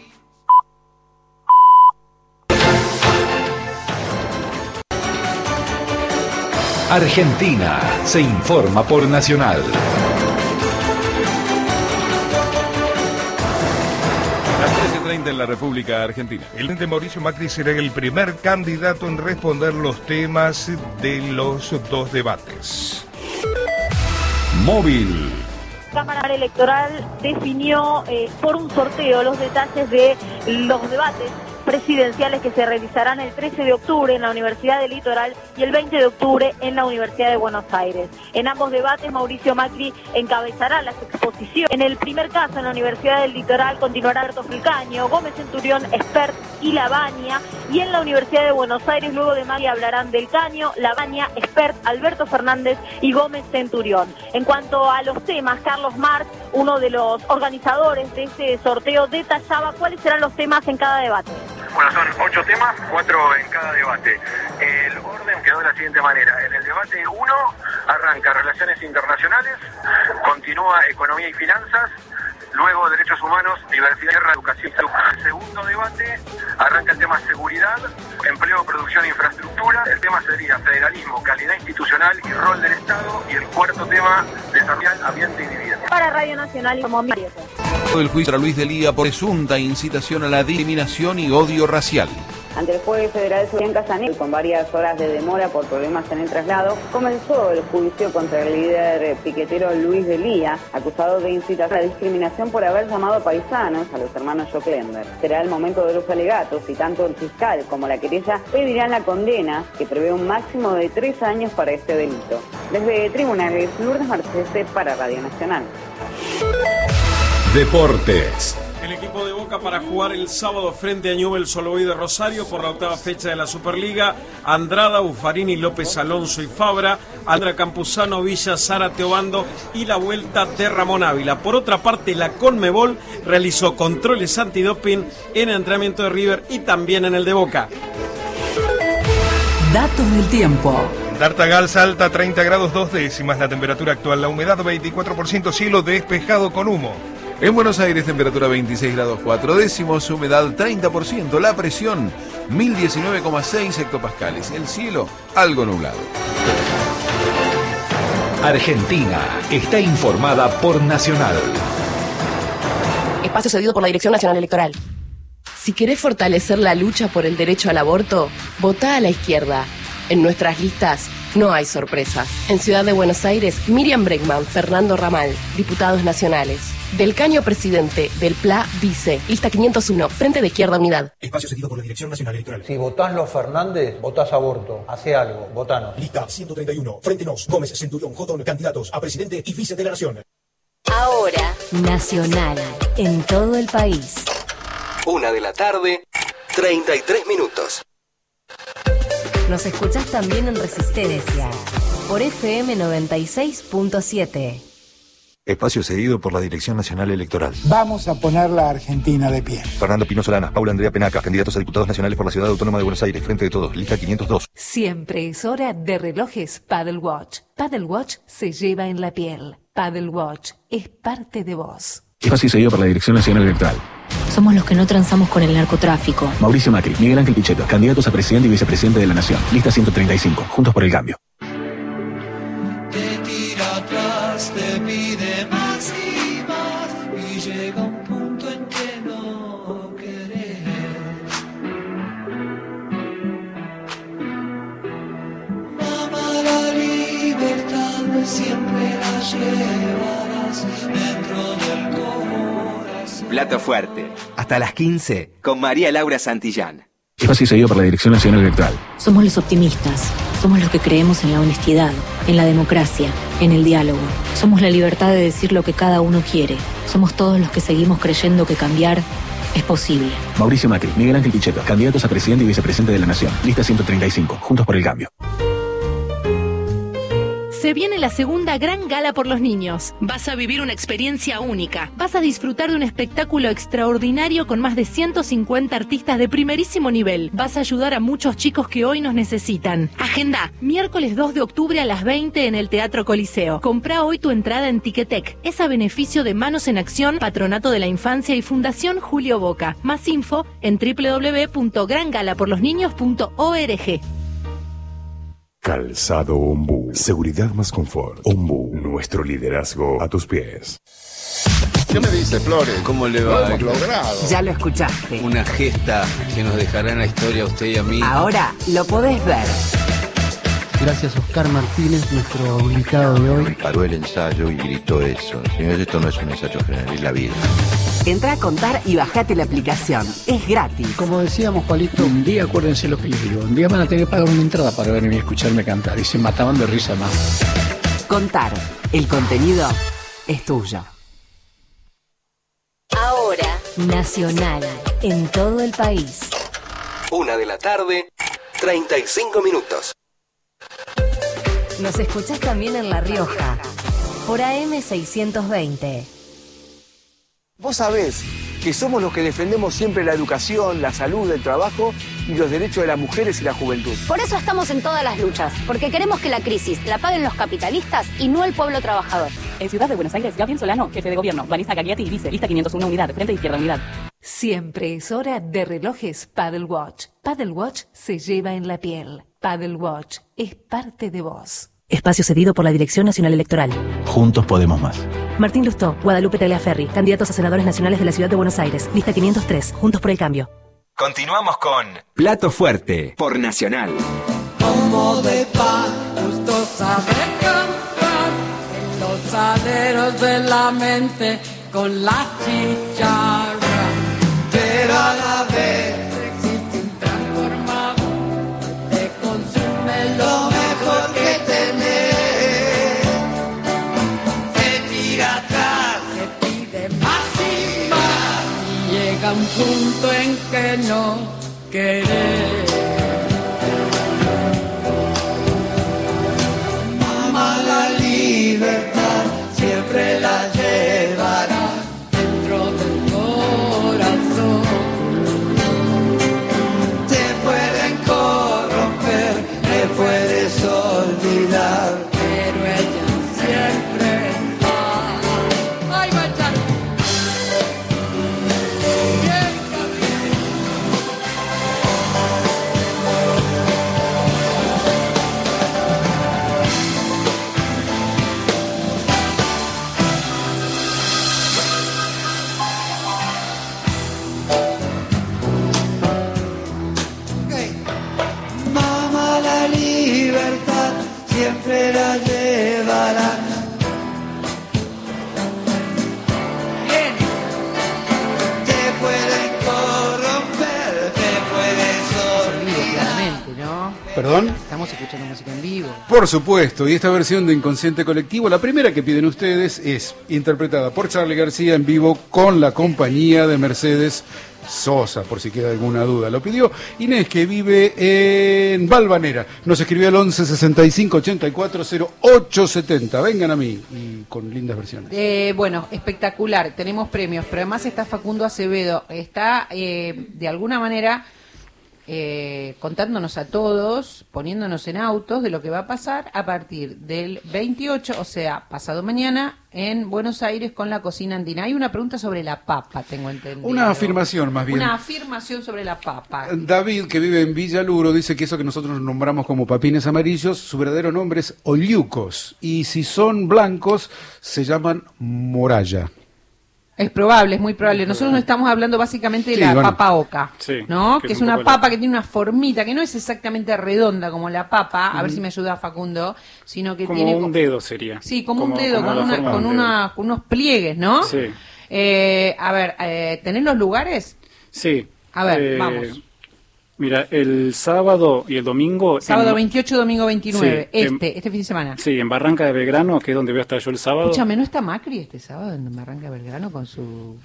Argentina se informa por Nacional. Las 13:30 en la República Argentina. El presidente Mauricio Macri será el primer candidato en responder los temas de los dos debates. Móvil. La Cámara Electoral definió por un sorteo los detalles de los debates presidenciales que se realizarán el 13 de octubre en la Universidad del Litoral y el 20 de octubre en la Universidad de Buenos Aires. En ambos debates, Mauricio Macri encabezará las exposiciones. En el primer caso, en la Universidad del Litoral, continuará Alberto Fulcaño, Gómez Centurión, Espert y Lavagna. Y en la Universidad de Buenos Aires, luego de Macri, hablarán del Caño, Lavagna, Espert, Alberto Fernández y Gómez Centurión. En cuanto a los temas, Carlos Marx, uno de los organizadores de este sorteo, detallaba cuáles serán los temas en cada debate. Bueno, son 8 temas, 4 en cada debate. El orden quedó de la siguiente manera. En el debate 1 arranca Relaciones Internacionales, continúa Economía y Finanzas, luego Derechos Humanos, Diversidad, Guerra, Educación. El segundo debate arranca el tema Seguridad, Empleo, Producción e Infraestructura. El tema sería Federalismo, Calidad Institucional y Rol del Estado. Y el cuarto tema, Desarrollo, Ambiente y Vivienda. Para Radio Nacional y como el juicio a Luis Delía por presunta incitación a la discriminación y odio racial. Ante el juez federal Julián Casanel, con varias horas de demora por problemas en el traslado, comenzó el juicio contra el líder piquetero Luis Delía, acusado de incitar a la discriminación por haber llamado paisanos a los hermanos Joclender. Será el momento de los alegatos y tanto el fiscal como la querella pedirán la condena, que prevé un máximo de 3 años para este delito. Desde Tribunales, Lourdes Marchese para Radio Nacional. Deportes. El equipo de Boca para jugar el sábado frente a Newell's Old Boys de Rosario por la 8ª fecha de la Superliga. Andrada, Buffarini, López Alonso y Fabra, Andra Campuzano, Villa, Zárate, Obando y la vuelta de Ramón Ávila. Por otra parte, la Conmebol realizó controles antidoping en el entrenamiento de River y también en el de Boca. Datos del tiempo. Tartagal, Salta, 30 grados 2 décimas la temperatura actual, la humedad 24%, cielo despejado con humo. En Buenos Aires, temperatura 26 grados 4 décimos, humedad 30%, la presión 1019,6 hectopascales, el cielo algo nublado. Argentina está informada por Nacional. Espacio cedido por la Dirección Nacional Electoral. Si querés fortalecer la lucha por el derecho al aborto, votá a la izquierda. En nuestras listas no hay sorpresas. En Ciudad de Buenos Aires, Miriam Bregman, Fernando Ramal, diputados nacionales. Del Caño, presidente. Del PLA, vice. Lista 501, Frente de Izquierda Unidad. Espacio cedido por la Dirección Nacional Electoral. Si votás los Fernández, votás aborto. Hace algo, votanos. Lista 131, Frente Nos, Gómez, Centurión, Jodón, candidatos a presidente y vice de la Nación. Ahora, Nacional, en todo el país. 1:00 PM, 33 minutos. Nos escuchás también en Resistencia, por FM 96.7. Espacio cedido por la Dirección Nacional Electoral. Vamos a poner la Argentina de pie. Fernando Pino Solana, Paula Andrea Penaca, candidatos a diputados nacionales por la Ciudad Autónoma de Buenos Aires, Frente de Todos, lista 502. Siempre es hora de relojes Paddle Watch. Paddle Watch se lleva en la piel. Paddle Watch es parte de vos. Espacio cedido por la Dirección Nacional Electoral. Somos los que no transamos con el narcotráfico. Mauricio Macri, Miguel Ángel Pichetto, candidatos a presidente y vicepresidente de la Nación, lista 135, Juntos por el Cambio. Te tira atrás, te pide más y más, y llega un punto en que no querés. Mamá, la libertad siempre la llevarás dentro del corazón. Plato fuerte, hasta las 15, con María Laura Santillán. Espacio cedido por la Dirección Nacional Electoral. Somos los optimistas. Somos los que creemos en la honestidad, en la democracia, en el diálogo. Somos la libertad de decir lo que cada uno quiere. Somos todos los que seguimos creyendo que cambiar es posible. Mauricio Macri, Miguel Ángel Pichetto, candidatos a presidente y vicepresidente de la Nación, lista 135, Juntos por el Cambio. Se viene la segunda gran gala por los niños. Vas a vivir una experiencia única. Vas a disfrutar de un espectáculo extraordinario con más de 150 artistas de primerísimo nivel. Vas a ayudar a muchos chicos que hoy nos necesitan. Agenda, miércoles 2 de octubre a las 20 en el Teatro Coliseo. Comprá hoy tu entrada en Ticketek. Es a beneficio de Manos en Acción, Patronato de la Infancia y Fundación Julio Boca. Más info en www.grangalaporlosniños.org. Calzado Ombú. Seguridad más confort. Ombú. Nuestro liderazgo a tus pies. ¿Qué me dice, Flores? ¿Cómo le va? Lo hemos logrado. Ya lo escuchaste. Una gesta que nos dejará en la historia a usted y a mí. Ahora lo podés ver. Gracias, Oscar Martínez, nuestro invitado de hoy. Paró el ensayo y gritó eso. Señores, esto no es un ensayo general, es la vida. Entrá a Contar y bajate la aplicación. Es gratis. Como decíamos, Palito, un día acuérdense lo que les digo. Un día van a tener que pagar una entrada para verme y escucharme cantar. Y se mataban de risa más. Contar. El contenido es tuyo. Ahora, Nacional, en todo el país. 1 de la tarde, 35 minutos. Nos escuchás también en La Rioja, por AM 620. Vos sabés que somos los que defendemos siempre la educación, la salud, el trabajo y los derechos de las mujeres y la juventud. Por eso estamos en todas las luchas, porque queremos que la crisis la paguen los capitalistas y no el pueblo trabajador. En Ciudad de Buenos Aires, Gabriel Solano, jefe de gobierno. Vanessa Gagliati, vice, lista 501 unidad, frente izquierda unidad. Siempre es hora de relojes Paddle Watch. Paddle Watch se lleva en la piel. Paddle Watch es parte de vos. Espacio cedido por la Dirección Nacional Electoral. Juntos podemos más. Martín Lustó, Guadalupe Tagliaferri, candidatos a senadores nacionales de la Ciudad de Buenos Aires. Lista 503, Juntos por el Cambio. Continuamos con Plato Fuerte por Nacional. Como de paz, justo sabe cantar en los aleros de la mente con la chicharra. Pero a la vez existe un transformador que te consume lo mejor que tenés. Te tira atrás, te pide más y más. Y llega un punto en que no querés. Mamá, la libertad siempre la llevará dentro del corazón. Te pueden corromper, te puedes olvidar, pero ella siempre está. ¡Ay, va a echar! Mamá, la libertad siempre la llevará. Bien. Te pueden corromper, te puedes olvidar. Claramente, ¿no? ¿Perdón? Estamos escuchando música en vivo. Por supuesto, y esta versión de Inconsciente Colectivo, la primera que piden ustedes, es interpretada por Charly García en vivo con la compañía de Mercedes Sosa, por si queda alguna duda. Lo pidió Inés, que vive en Valvanera. Nos escribió al 11 65 84 08 70. Vengan a mí, y con lindas versiones. Bueno, espectacular. Tenemos premios, pero además está Facundo Acevedo. Está, de alguna manera, contándonos a todos, poniéndonos en autos de lo que va a pasar a partir del 28, o sea, pasado mañana, en Buenos Aires con la cocina andina. Hay una pregunta sobre la papa, tengo entendido. Una afirmación, más bien. Una afirmación sobre la papa. David, que vive en Villa Luro, dice que eso que nosotros nombramos como papines amarillos, su verdadero nombre es ollucos, y si son blancos, se llaman moralla. Es probable, es muy probable. Nosotros no estamos hablando básicamente de la papa oca, ¿no? Que es una papa que tiene una formita, que no es exactamente redonda como la papa, a ver si me ayuda Facundo, sino que como tiene... Como un dedo sería. Sí, como un dedo, con unos pliegues, ¿no? Sí. A ver, ¿tenés los lugares? Sí. A ver, vamos. Mira, el sábado y el domingo... Sábado 28, domingo 29, sí, este fin de semana. Sí, en Barranca de Belgrano, que es donde voy a estar yo el sábado. Escúchame, ¿no está Macri este sábado en Barranca de Belgrano con su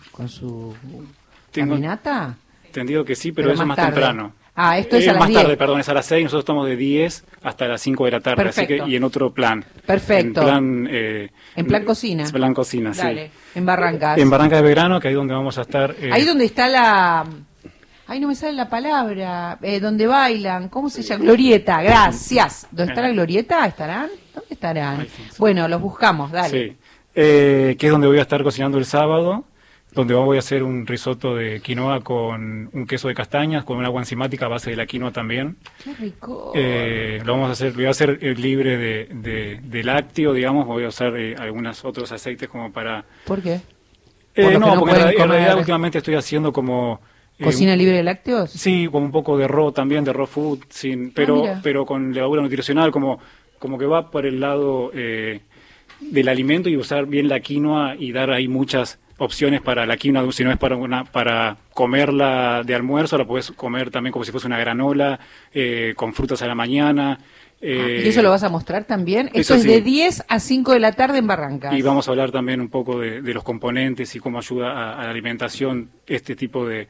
caminata? Entendido que sí, pero eso es más temprano. Ah, esto es a las más 10. Tarde, perdón, es a las 6, nosotros estamos de 10 hasta las 5 de la tarde, Perfecto. así que, y en otro plan. Perfecto. En plan cocina. En plan cocina, Dale, sí. en Barrancas. En Barranca de Belgrano, que ahí donde vamos a estar. Ahí donde está la... Ay, no me sale la palabra. Donde bailan. ¿Cómo se llama? Glorieta. Gracias. ¿Dónde está la glorieta? ¿Estarán? ¿Dónde estarán? Bueno, los buscamos. Dale. Sí. Que es donde voy a estar cocinando el sábado, donde voy a hacer un risotto de quinoa con un queso de castañas, con una agua enzimática a base de la quinoa también. ¡Qué rico! Lo vamos a hacer, voy a hacer libre de lácteo, digamos. Voy a usar algunos otros aceites como para... ¿Por qué? No, porque en realidad últimamente estoy haciendo como... ¿Cocina libre de lácteos? Sí, con un poco de raw también, de raw food, pero con levadura nutricional, como que va por el lado del alimento y usar bien la quinoa y dar ahí muchas opciones para la quinoa, si no es para comerla de almuerzo, la puedes comer también como si fuese una granola, con frutas a la mañana. ¿Y eso lo vas a mostrar también? Eso es sí. de 10 a 5 de la tarde en Barrancas. Y vamos a hablar también un poco de los componentes y cómo ayuda a la alimentación este tipo de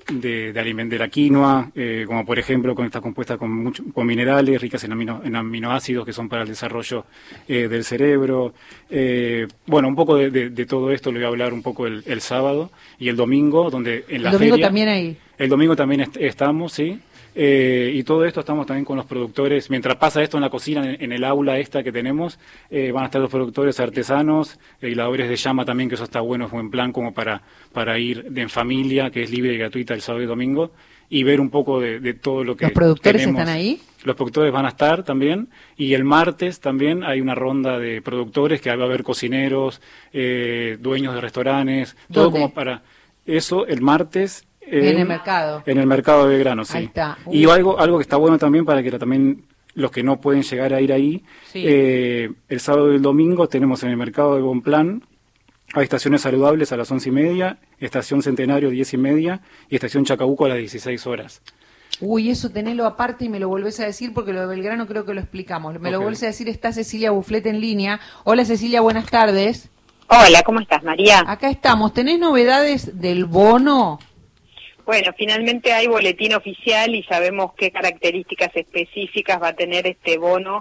la quinoa, como por ejemplo está compuesta con minerales ricas en aminoácidos que son para el desarrollo del cerebro. Bueno, un poco de todo esto le voy a hablar un poco el sábado y el domingo, donde en la feria... ¿El domingo también ahí? El domingo también estamos, sí. Y todo esto estamos también con los productores. Mientras pasa esto en la cocina, en el aula esta que tenemos, van a estar los productores artesanos, hiladores de llama también, que eso está bueno, es buen plan como para ir en familia, que es libre y gratuita el sábado y domingo, y ver un poco de todo lo que ¿Los productores tenemos. están ahí? Los productores van a estar también, y el martes también hay una ronda de productores, que va a haber cocineros, dueños de restaurantes, todo ¿Dónde? como para eso, el martes. En el mercado. En el mercado de Belgrano, sí. Ahí está. Y algo que está bueno también para que también los que no pueden llegar a ir ahí, Sí. el sábado y el domingo tenemos en el mercado de Bonplan, hay estaciones saludables a las 11:30, estación Centenario 10:30 y estación Chacabuco a las 16 horas. Uy, eso tenelo aparte y me lo volvés a decir porque lo de Belgrano creo que lo explicamos. Me lo volvés a decir, está Cecilia Bufflet en línea. Hola Cecilia, buenas tardes. Hola, ¿cómo estás, María? Acá estamos. ¿Tenés novedades del bono? Bueno, finalmente hay boletín oficial y sabemos qué características específicas va a tener este bono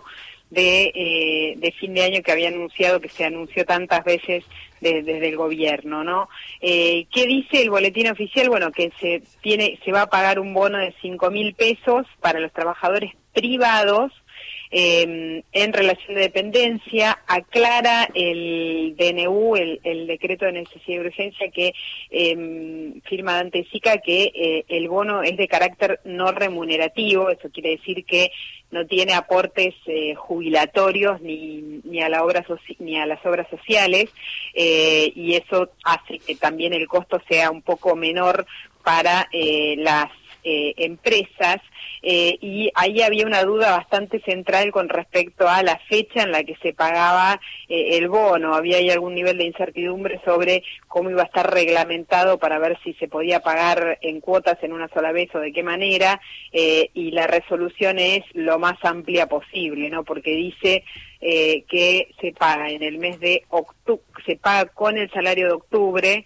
de fin de año que había anunciado, que se anunció tantas veces desde el gobierno, ¿no? ¿Qué dice el boletín oficial? Bueno, que se va a pagar un bono de 5.000 pesos para los trabajadores privados en relación de dependencia. Aclara el DNU, el decreto de necesidad y urgencia que firma Dante Sica, que el bono es de carácter no remunerativo. Eso quiere decir que no tiene aportes jubilatorios ni a la obra ni a las obras sociales, y eso hace que también el costo sea un poco menor para las empresas, y ahí había una duda bastante central con respecto a la fecha en la que se pagaba el bono. Había ahí algún nivel de incertidumbre sobre cómo iba a estar reglamentado para ver si se podía pagar en cuotas en una sola vez o de qué manera, y la resolución es lo más amplia posible, ¿no? Porque dice que se paga en el mes de octubre, se paga con el salario de octubre.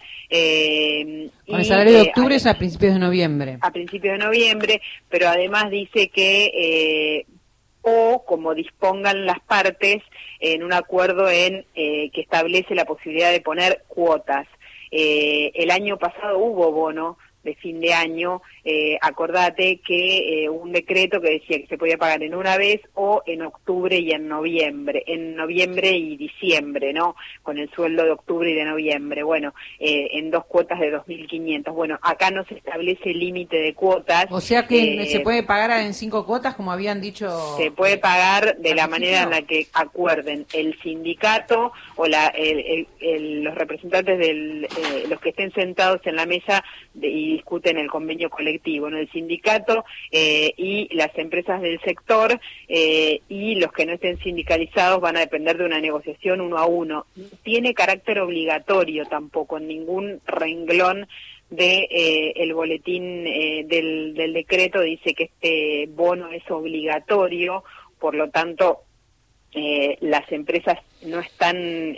Con el salario de octubre es a principios de noviembre. A principios de noviembre, pero además dice que o como dispongan las partes en un acuerdo que establece la posibilidad de poner cuotas. El año pasado hubo bono de fin de año, acordate que un decreto que decía que se podía pagar en una vez o en octubre y en noviembre y diciembre, ¿no? Con el sueldo de octubre y de noviembre, bueno, en 2 cuotas de 2.500. Bueno, acá no se establece límite de cuotas. O sea que se puede pagar en 5 cuotas, como habían dicho. Se puede pagar de la manera en la que acuerden el sindicato o los representantes los que estén sentados en la mesa y discuten el convenio colectivo, ¿no? El sindicato y las empresas del sector, y los que no estén sindicalizados van a depender de una negociación 1 a 1. No tiene carácter obligatorio tampoco en ningún renglón de el boletín del decreto. Dice que este bono es obligatorio, por lo tanto las empresas no están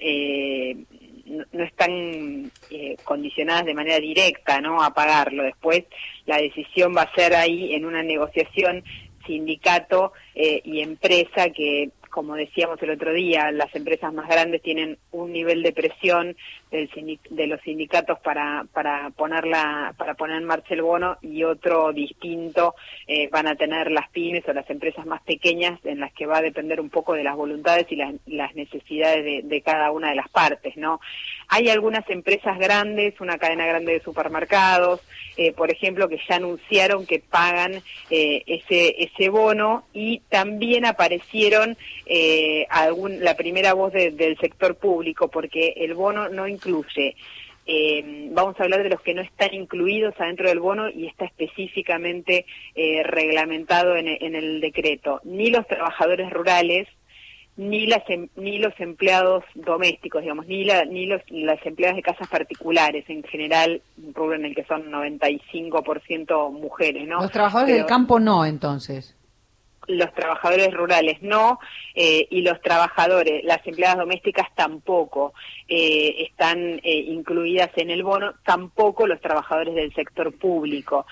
condicionadas de manera directa, ¿no?, a pagarlo. Después la decisión va a ser ahí en una negociación sindicato y empresa, que, como decíamos el otro día, las empresas más grandes tienen un nivel de presión de los sindicatos para poner en marcha el bono, y otro distinto van a tener las pymes o las empresas más pequeñas, en las que va a depender un poco de las voluntades y las necesidades de cada una de las partes, ¿no? Hay algunas empresas grandes, una cadena grande de supermercados, por ejemplo, que ya anunciaron que pagan ese bono, y también aparecieron la primera voz del sector público, porque el bono no incluye, vamos a hablar de los que no están incluidos adentro del bono, y está específicamente reglamentado en el decreto, ni los trabajadores rurales, ni los empleados domésticos, digamos, ni las empleadas de casas particulares, en general, un rubro en el que son 95% mujeres, ¿no? Los trabajadores del campo no, entonces. Los trabajadores rurales no, y las empleadas domésticas tampoco están incluidas en el bono, tampoco los trabajadores del sector público,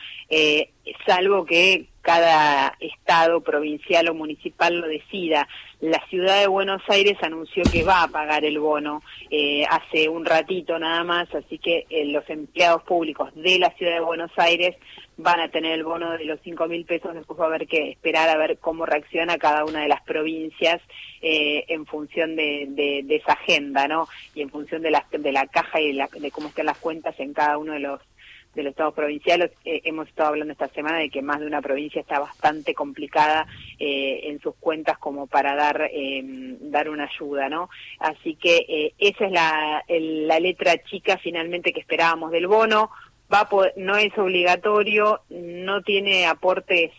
salvo que cada estado provincial o municipal lo decida. La ciudad de Buenos Aires anunció que va a pagar el bono hace un ratito nada más, así que los empleados públicos de la ciudad de Buenos Aires van a tener el bono de los 5.000 pesos, después va a haber que esperar a ver cómo reacciona cada una de las provincias en función de esa agenda, ¿no? Y en función de la caja y de cómo estén las cuentas en cada uno de los estados provinciales. Hemos estado hablando esta semana de que más de una provincia está bastante complicada en sus cuentas como para dar una ayuda, ¿no? Así que esa es la letra chica finalmente que esperábamos del bono. No es obligatorio, no tiene aportes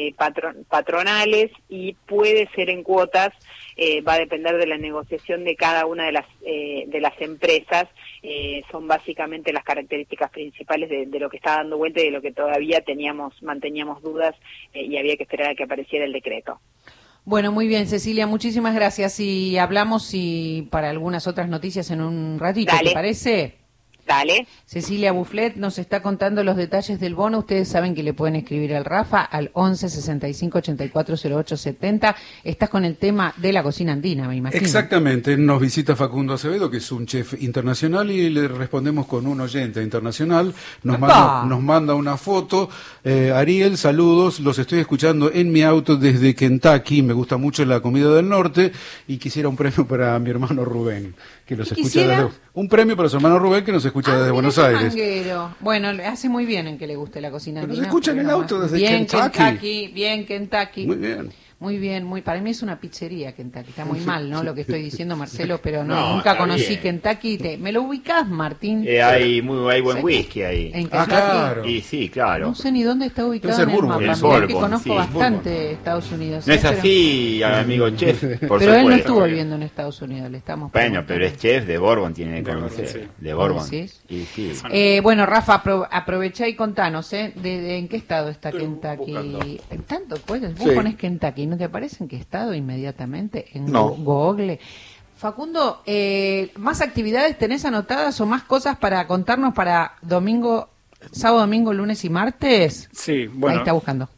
patronales y puede ser en cuotas, va a depender de la negociación de cada una de las empresas. Son básicamente las características principales de lo que está dando vuelta y de lo que todavía manteníamos dudas y había que esperar a que apareciera el decreto. Bueno, muy bien, Cecilia, muchísimas gracias y hablamos para algunas otras noticias en un ratito, Dale. ¿Te parece? Dale. Cecilia Bufflet nos está contando los detalles del bono. Ustedes saben que le pueden escribir al Rafa al 11 65 84 08 70. Estás con el tema de la cocina andina, me imagino. Exactamente. Nos visita Facundo Acevedo, que es un chef internacional, y le respondemos con un oyente internacional. Nos manda una foto. Ariel, saludos. Los estoy escuchando en mi auto desde Kentucky. Me gusta mucho la comida del norte y quisiera un premio para mi hermano Rubén, que los escucha desde... Un premio para su hermano Rubén, que nos escucha desde Buenos Aires. Manguero. Bueno, hace muy bien en que le guste la cocina andina. Pero se escucha en el auto desde Kentucky. Bien Kentucky. Muy bien. Muy bien, para mí es una pizzería Kentucky. Está muy mal, ¿no? Lo que estoy diciendo, Marcelo, pero No, nunca conocí bien. Kentucky. ¿Me lo ubicás, Martín? Hay buen whisky ahí. ¿En Kentucky? Claro. Y sí, claro. No sé ni dónde está ubicado Es el en el Bourbon. mapa. El Mirá que Bourbon, conozco sí, bastante Estados Unidos. No es pero- así, amigo chef, por Pero supuesto. él no estuvo viviendo en Estados Unidos, le estamos Bueno, preguntando. pero es chef de Bourbon, tiene que conocer. sí. De Bourbon. ¿Vos decís? Y sí. Bueno, Rafa, aprovechá y contanos, ¿en qué estado está Kentucky? En tanto, pues, vos Sí. ponés Kentucky, ¿no te aparece en qué estado inmediatamente? En No. Google. Facundo, ¿más actividades tenés anotadas o más cosas para contarnos para sábado, domingo, lunes y martes? Sí, bueno. Ahí está buscando.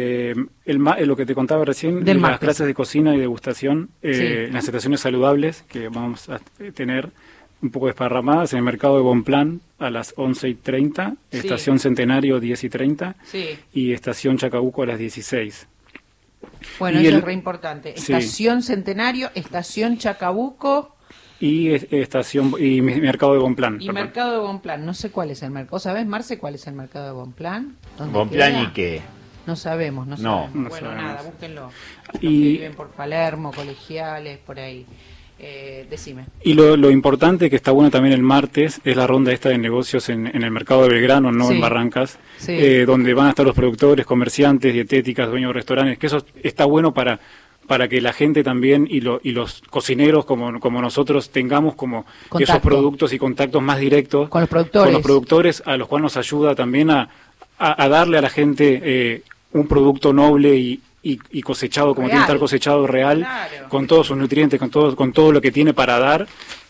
Lo que te contaba recién, Del de las martes. clases de cocina y degustación, Sí. en las estaciones saludables que vamos a tener un poco desparramadas en el mercado de Bonplan a las 11:30, Sí. estación Centenario 10:30 Sí. y estación Chacabuco a las 16. Bueno, Y eso el- es re importante. Sí. Estación Centenario, Estación Chacabuco Y estación y mercado de Bonplan. y perdón. Mercado de Bonplan. No sé cuál es el mercado. ¿Sabes, Marce, cuál es el mercado de Bonplan? ¿Dónde Bonplan queda? y qué. No sabemos, no No. sabemos. No Bueno, sabemos. nada, búsquenlo. Los Y- que viven por Palermo, Colegiales, por ahí. Decime. Y lo importante que está bueno también el martes es la ronda esta de negocios en el mercado de Belgrano, no Sí. en Barrancas, Sí. donde van a estar los productores, comerciantes, dietéticas, dueños de restaurantes, que eso está bueno para que la gente también y los cocineros como nosotros tengamos como Contacto. esos productos y contactos más directos Con los productores. a los cuales nos ayuda también a darle a la gente un producto noble y cosechado como Real. tiene que estar cosechado real, Claro. con todos sus nutrientes, con todo lo que tiene para dar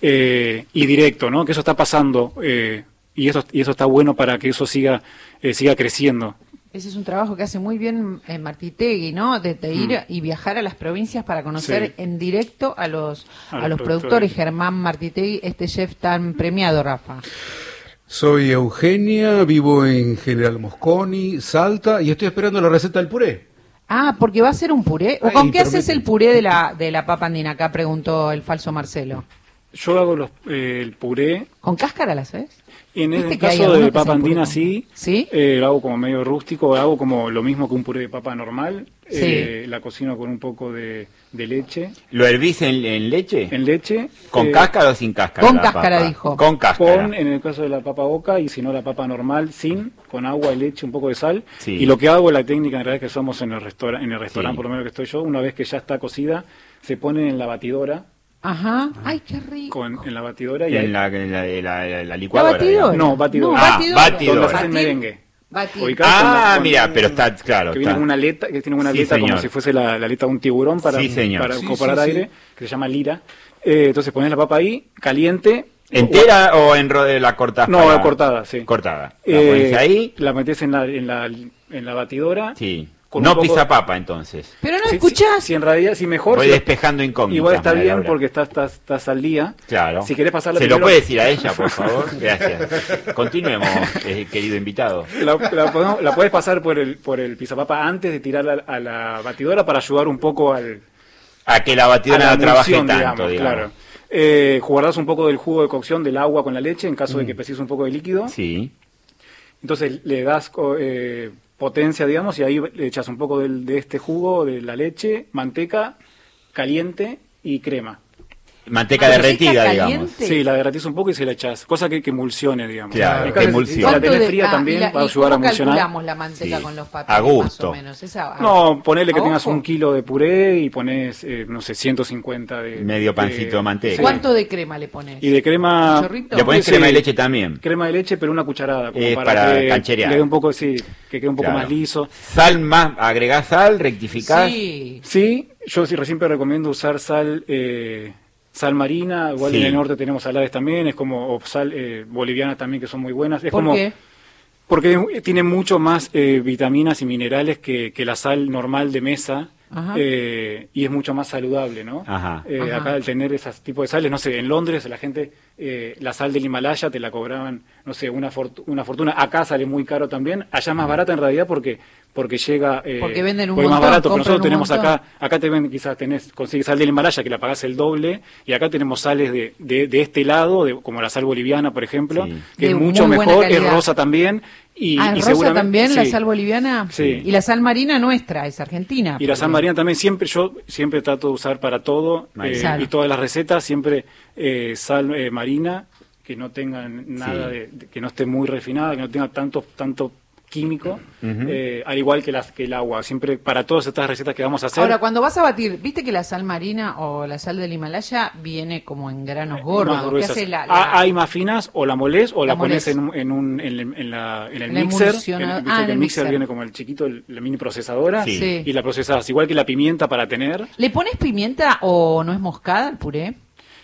y directo, ¿no? Que eso está pasando y eso está bueno para que eso siga creciendo. Ese es un trabajo que hace muy bien Martitegui, ¿no? De ir y viajar a las provincias para conocer Sí. en directo a los productores. productores. Germán Martitegui, este chef tan premiado, Rafa. Soy Eugenia, vivo en General Mosconi, Salta, y estoy esperando la receta del puré. Ah, porque va a ser un puré. ¿O Ay, con qué permíteme. haces el puré de la papa andina? Acá preguntó el falso Marcelo. Yo hago el puré. ¿Con cáscara la haces? En ¿Viste el que hay caso algunos de que papa hacen puré andina con- sí, ¿Sí? lo hago como medio rústico, hago como lo mismo que un puré de papa normal, Sí. la cocino con un poco de leche. ¿Lo hervís en leche? En leche. ¿Con cáscara o sin cáscara? Con la cáscara, papa? dijo. Con cáscara. Con, en el caso de la papa oca, y si no la papa normal, con agua y leche, un poco de sal. Sí. Y lo que hago, la técnica en realidad que somos en el restaurante, Sí. por lo menos que estoy yo, una vez que ya está cocida, se ponen en la batidora. Ajá, ay, qué rico. En la batidora y en la licuadora. ¿La batidora? No, batidora. Batidora. Donde hacen merengue. Mira, pero está claro. Que viene con una aleta, como si fuese la aleta de un tiburón para incorporar aire, que se llama lira. Entonces pones la papa ahí, caliente. ¿Entera o en la cortás? No, cortada, sí. Cortada. La pones ahí. La metes en la batidora. Sí. No pisa papa, entonces. Pero no escuchás. Si en realidad, si mejor. Voy despejando incógnitas. Igual está bien Laura, porque estás al día. Claro. Si querés pasarla ¿Se lo puede decir a ella, por favor? Gracias. Continuemos, querido invitado. La puedes pasar por el pisapapa antes de tirarla a la batidora para ayudar un poco a que la batidora trabaje tanto, digamos. Claro. Guardás un poco del jugo de cocción del agua con la leche en caso de que precise un poco de líquido. Sí. Entonces le das potencia, digamos, y ahí le echas un poco de este jugo, de la leche, manteca caliente y crema. Manteca derretida, digamos. Sí, la derretís un poco y se la echás. Cosa que emulsione, digamos. Claro, que emulsione. Si la tenés fría también va a ayudar a emulsionar. ¿Cómo calculamos la manteca con los papitos? A gusto. Más o menos. No, ponele que tengas 1 kilo de puré y pones, no sé, 150 de... Medio pancito de manteca. ¿Cuánto de crema le pones? Y de crema... ¿Un chorrito? Le pones crema de leche también. Crema de leche, pero una cucharada. Como para que cancherear. Le dé un poco, que quede un poco más liso. Sal más, agregás sal, rectificás. Sí, yo siempre recomiendo usar sal... sal marina, igual en el norte tenemos saladas también, es como sal boliviana también, que son muy buenas. ¿Por qué? Porque tiene mucho más vitaminas y minerales que la sal normal de mesa. Y es mucho más saludable, ¿no? Acá al tener esos tipos de sales, no sé, en Londres la gente, la sal del Himalaya te la cobraban, no sé, una fortuna. Acá sale muy caro también, allá es más barata en realidad porque llega... porque venden un montón, más barato, pero nosotros tenemos acá te ven, quizás consigues sal del Himalaya que la pagás el doble, y acá tenemos sales de este lado, como la sal boliviana, por ejemplo, que es mucho mejor, es rosa también. Y rosa también, la sal boliviana. Y la sal marina nuestra, es argentina. Y la sal marina también, yo siempre trato de usar para todo, y todas las recetas, siempre sal marina, que no tenga nada que no esté muy refinada, que no tenga tanto químico, al igual que el agua, siempre para todas estas recetas que vamos a hacer. Ahora, cuando vas a batir, viste que la sal marina o la sal del Himalaya viene como en granos gordos. ¿Qué hace Hay más finas, o la molés o la pones en el mixer. El mixer viene como el chiquito, la mini procesadora, y la procesas igual que la pimienta para tener. ¿Le pones pimienta o no es moscada al puré?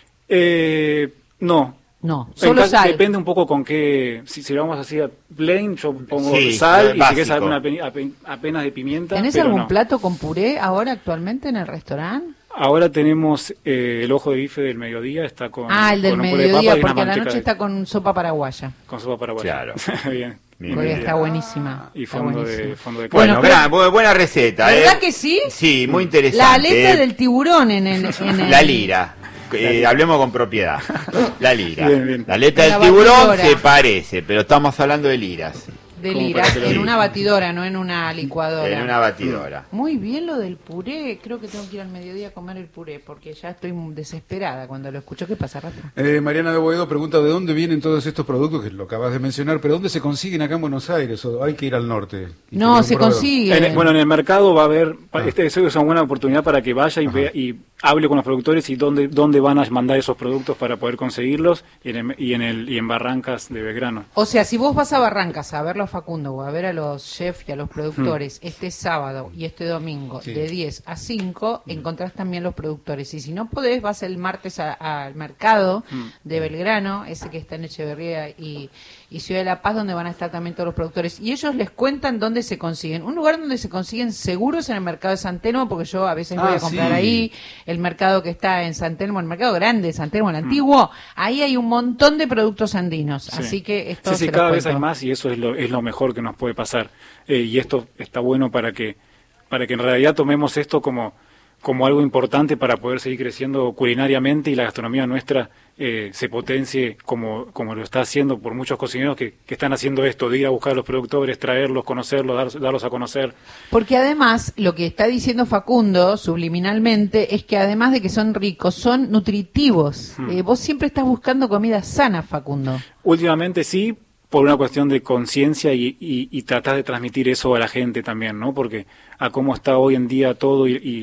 No, solo sal. Depende un poco con qué. Si vamos así a plain, yo pongo sal, y si querés alguna apenas de pimienta. ¿Tenés algún plato con puré ahora actualmente en el restaurante? Ahora tenemos el ojo de bife del mediodía, está con el del con un mediodía, puré de papa, porque a la noche está con sopa paraguaya. Con sopa paraguaya. Claro. Bien. Porque está buenísima. Y fondo de bueno, buena receta. ¿Verdad que sí? Sí, muy interesante. La aleta del tiburón en el... La lira. Hablemos con propiedad. La lira. Bien. La aleta del tiburón se parece, pero estamos hablando de liras. De liras, en una batidora, no en una licuadora. En una batidora. Muy bien lo del puré. Creo que tengo que ir al mediodía a comer el puré, porque ya estoy desesperada cuando lo escucho. ¿Qué pasa, Rafa? Mariana de Boedo pregunta de dónde vienen todos estos productos, que lo acabas de mencionar, pero ¿dónde se consiguen acá en Buenos Aires? ¿O hay que ir al norte? No, se consigue. En el mercado va a haber... Es una buena oportunidad para que vaya y hable con los productores y dónde van a mandar esos productos para poder conseguirlos, y en Barrancas de Belgrano. O sea, si vos vas a Barrancas a verlo a Facundo o a ver a los chefs y a los productores este sábado y este domingo de 10 a 5, encontrás también los productores. Y si no podés, vas el martes al mercado de Belgrano, ese que está en Echeverría y Ciudad de la Paz, donde van a estar también todos los productores. Y ellos les cuentan dónde se consiguen. Un lugar donde se consiguen seguros en el mercado de San Telmo, porque yo a veces voy a comprar ahí. El mercado que está en San Telmo, el mercado grande de San Telmo, el antiguo, ahí hay un montón de productos andinos. Así que esto cada vez hay más, y eso es lo mejor que nos puede pasar. Y esto está bueno para que en realidad tomemos esto como algo importante para poder seguir creciendo culinariamente, y la gastronomía nuestra se potencie como lo está haciendo por muchos cocineros que están haciendo esto, de ir a buscar a los productores, traerlos, conocerlos, darlos a conocer. Porque además, lo que está diciendo Facundo subliminalmente es que además de que son ricos, son nutritivos. Vos siempre estás buscando comida sana, Facundo. Últimamente sí, por una cuestión de conciencia y tratar de transmitir eso a la gente también, ¿no? Porque a cómo está hoy en día todo y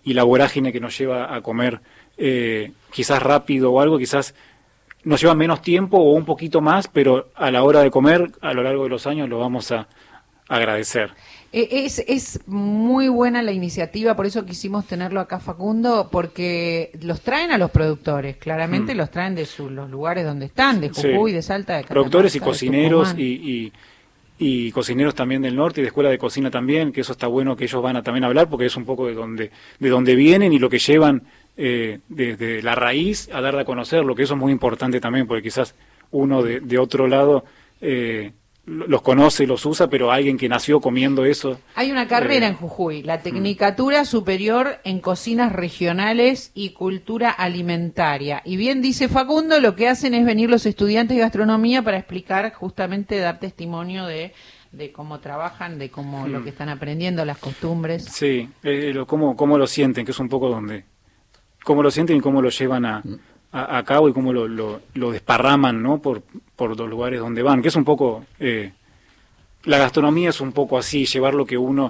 la vorágine que nos lleva a comer quizás rápido o algo, quizás nos lleva menos tiempo o un poquito más, pero a la hora de comer, a lo largo de los años, lo vamos a agradecer. Es muy buena la iniciativa, por eso quisimos tenerlo acá, Facundo, porque los traen a los productores, claramente los traen de los lugares donde están, de Jujuy, de Salta, de Catamarca, productores y cocineros y cocineros también del norte y de escuela de cocina también, que eso está bueno que ellos van a también hablar, porque es un poco de donde vienen y lo que llevan desde la raíz a dar a conocer, lo que eso es muy importante también, porque quizás uno de otro lado los conoce y los usa, pero alguien que nació comiendo eso. Hay una carrera en Jujuy, la Tecnicatura Superior en Cocinas Regionales y Cultura Alimentaria. Y bien dice Facundo, lo que hacen es venir los estudiantes de gastronomía para explicar, justamente dar testimonio de cómo trabajan, de cómo lo que están aprendiendo, las costumbres. Sí, cómo lo sienten, que es un poco cómo lo sienten y cómo lo llevan a cabo y cómo lo desparraman, ¿no? por los lugares donde van, que es un poco la gastronomía es un poco así, llevar lo que uno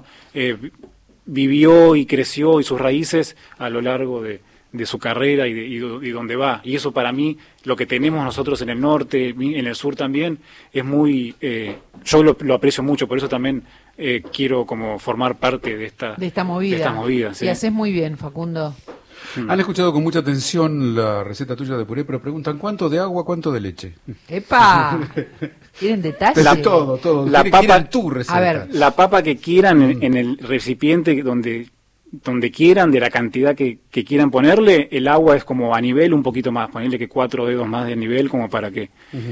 vivió y creció y sus raíces a lo largo de su carrera y donde va, y eso para mí, lo que tenemos nosotros en el norte, en el sur también, es muy yo lo aprecio mucho, por eso también quiero como formar parte de esta movida, ¿sí? Y haces muy bien, Facundo. Han escuchado con mucha atención la receta tuya de puré, pero preguntan ¿cuánto de agua, cuánto de leche? ¡Epa! ¿Quieren detalles? Todo. La papa, tu receta. A ver. La papa que quieran en el recipiente donde quieran, de la cantidad que quieran ponerle, el agua es como a nivel un poquito más, ponerle que 4 dedos más de nivel como para que...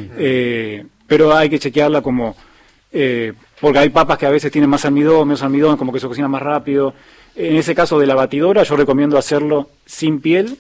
pero hay que chequearla como... porque hay papas que a veces tienen más almidón, menos almidón, como que se cocina más rápido. En ese caso de la batidora, yo recomiendo hacerlo sin piel,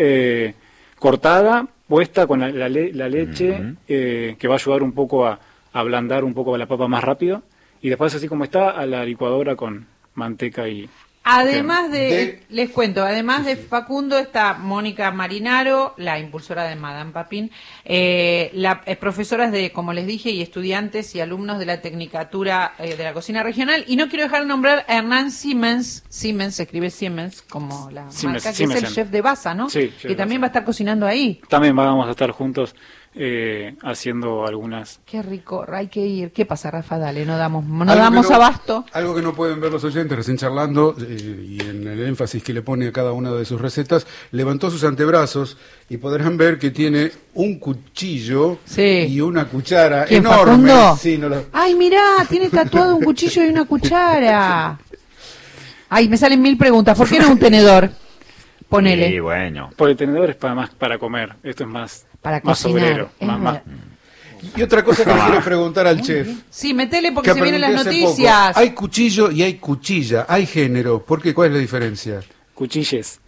cortada, puesta con la leche, que va a ayudar un poco a ablandar un poco la papa más rápido, y después así como está, a la licuadora con manteca y... Además les cuento, además de Facundo está Mónica Marinaro, la impulsora de Madame Papin, profesoras como les dije, y estudiantes y alumnos de la Tecnicatura de la Cocina Regional, y no quiero dejar de nombrar a Hernán Siemens, se escribe Siemens como la marca, que es el chef de Baza, ¿no? Sí, que también va a estar cocinando ahí. También vamos a estar juntos haciendo algunas. Qué rico, hay que ir. ¿Qué pasa, Rafa? Dale, no damos abasto. Algo que no pueden ver los oyentes recién charlando, y en el énfasis que le pone a cada una de sus recetas, levantó sus antebrazos y podrán ver que tiene un cuchillo y una cuchara enorme. Ay, mirá, tiene tatuado un cuchillo y una cuchara. Ay, me salen 1000 preguntas. ¿Por qué no un tenedor? Ponele. Sí, bueno. Porque el tenedor es más para comer. Esto es más para más cocinar, más. Y otra cosa que le quiero preguntar al chef. Sí, metele porque se vienen las noticias. Hay cuchillo y hay cuchilla, hay género. ¿Por qué? ¿Cuál es la diferencia? Cuchilles.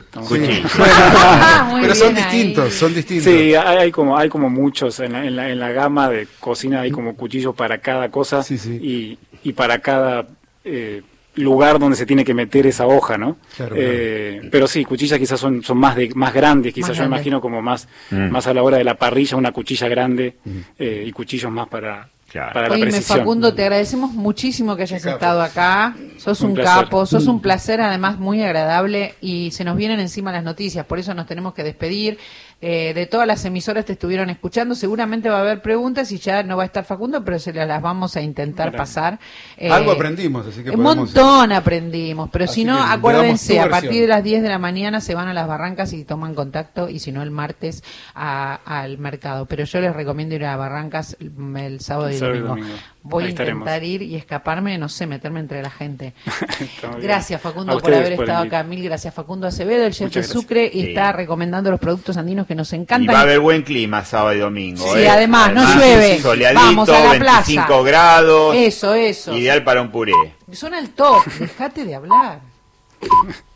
Pero son distintos, son distintos. Sí, hay como muchos en la gama de cocina, hay como cuchillos para cada cosa y para cada lugar donde se tiene que meter esa hoja, ¿no? Claro. Pero sí, cuchillas quizás son más grandes, quizás yo imagino como más a la hora de la parrilla, una cuchilla grande y cuchillos más para la precisión. Facundo, te agradecemos muchísimo que hayas estado acá, sos un capo, sos un placer, además muy agradable, y se nos vienen encima las noticias, por eso nos tenemos que despedir. De todas las emisoras te estuvieron escuchando, seguramente va a haber preguntas y ya no va a estar Facundo, pero se las vamos a intentar pasar. Algo aprendimos, así que un montón aprendimos, pero si no, acuérdense, a partir de las 10 de la mañana se van a las Barrancas y toman contacto, y si no el martes al mercado, pero yo les recomiendo ir a Barrancas el sábado y el domingo. Voy a intentar ir y escaparme, no sé, meterme entre la gente. Gracias, Facundo, por haber estado acá. Mil gracias. Facundo Acevedo, el chef de Sucre, y está recomendando los productos andinos que nos encantan. Y va a haber buen clima sábado y domingo. Sí, además no llueve. Vamos a la 25 plaza. grados. Eso. Ideal para un puré. Suena el top, dejate de hablar.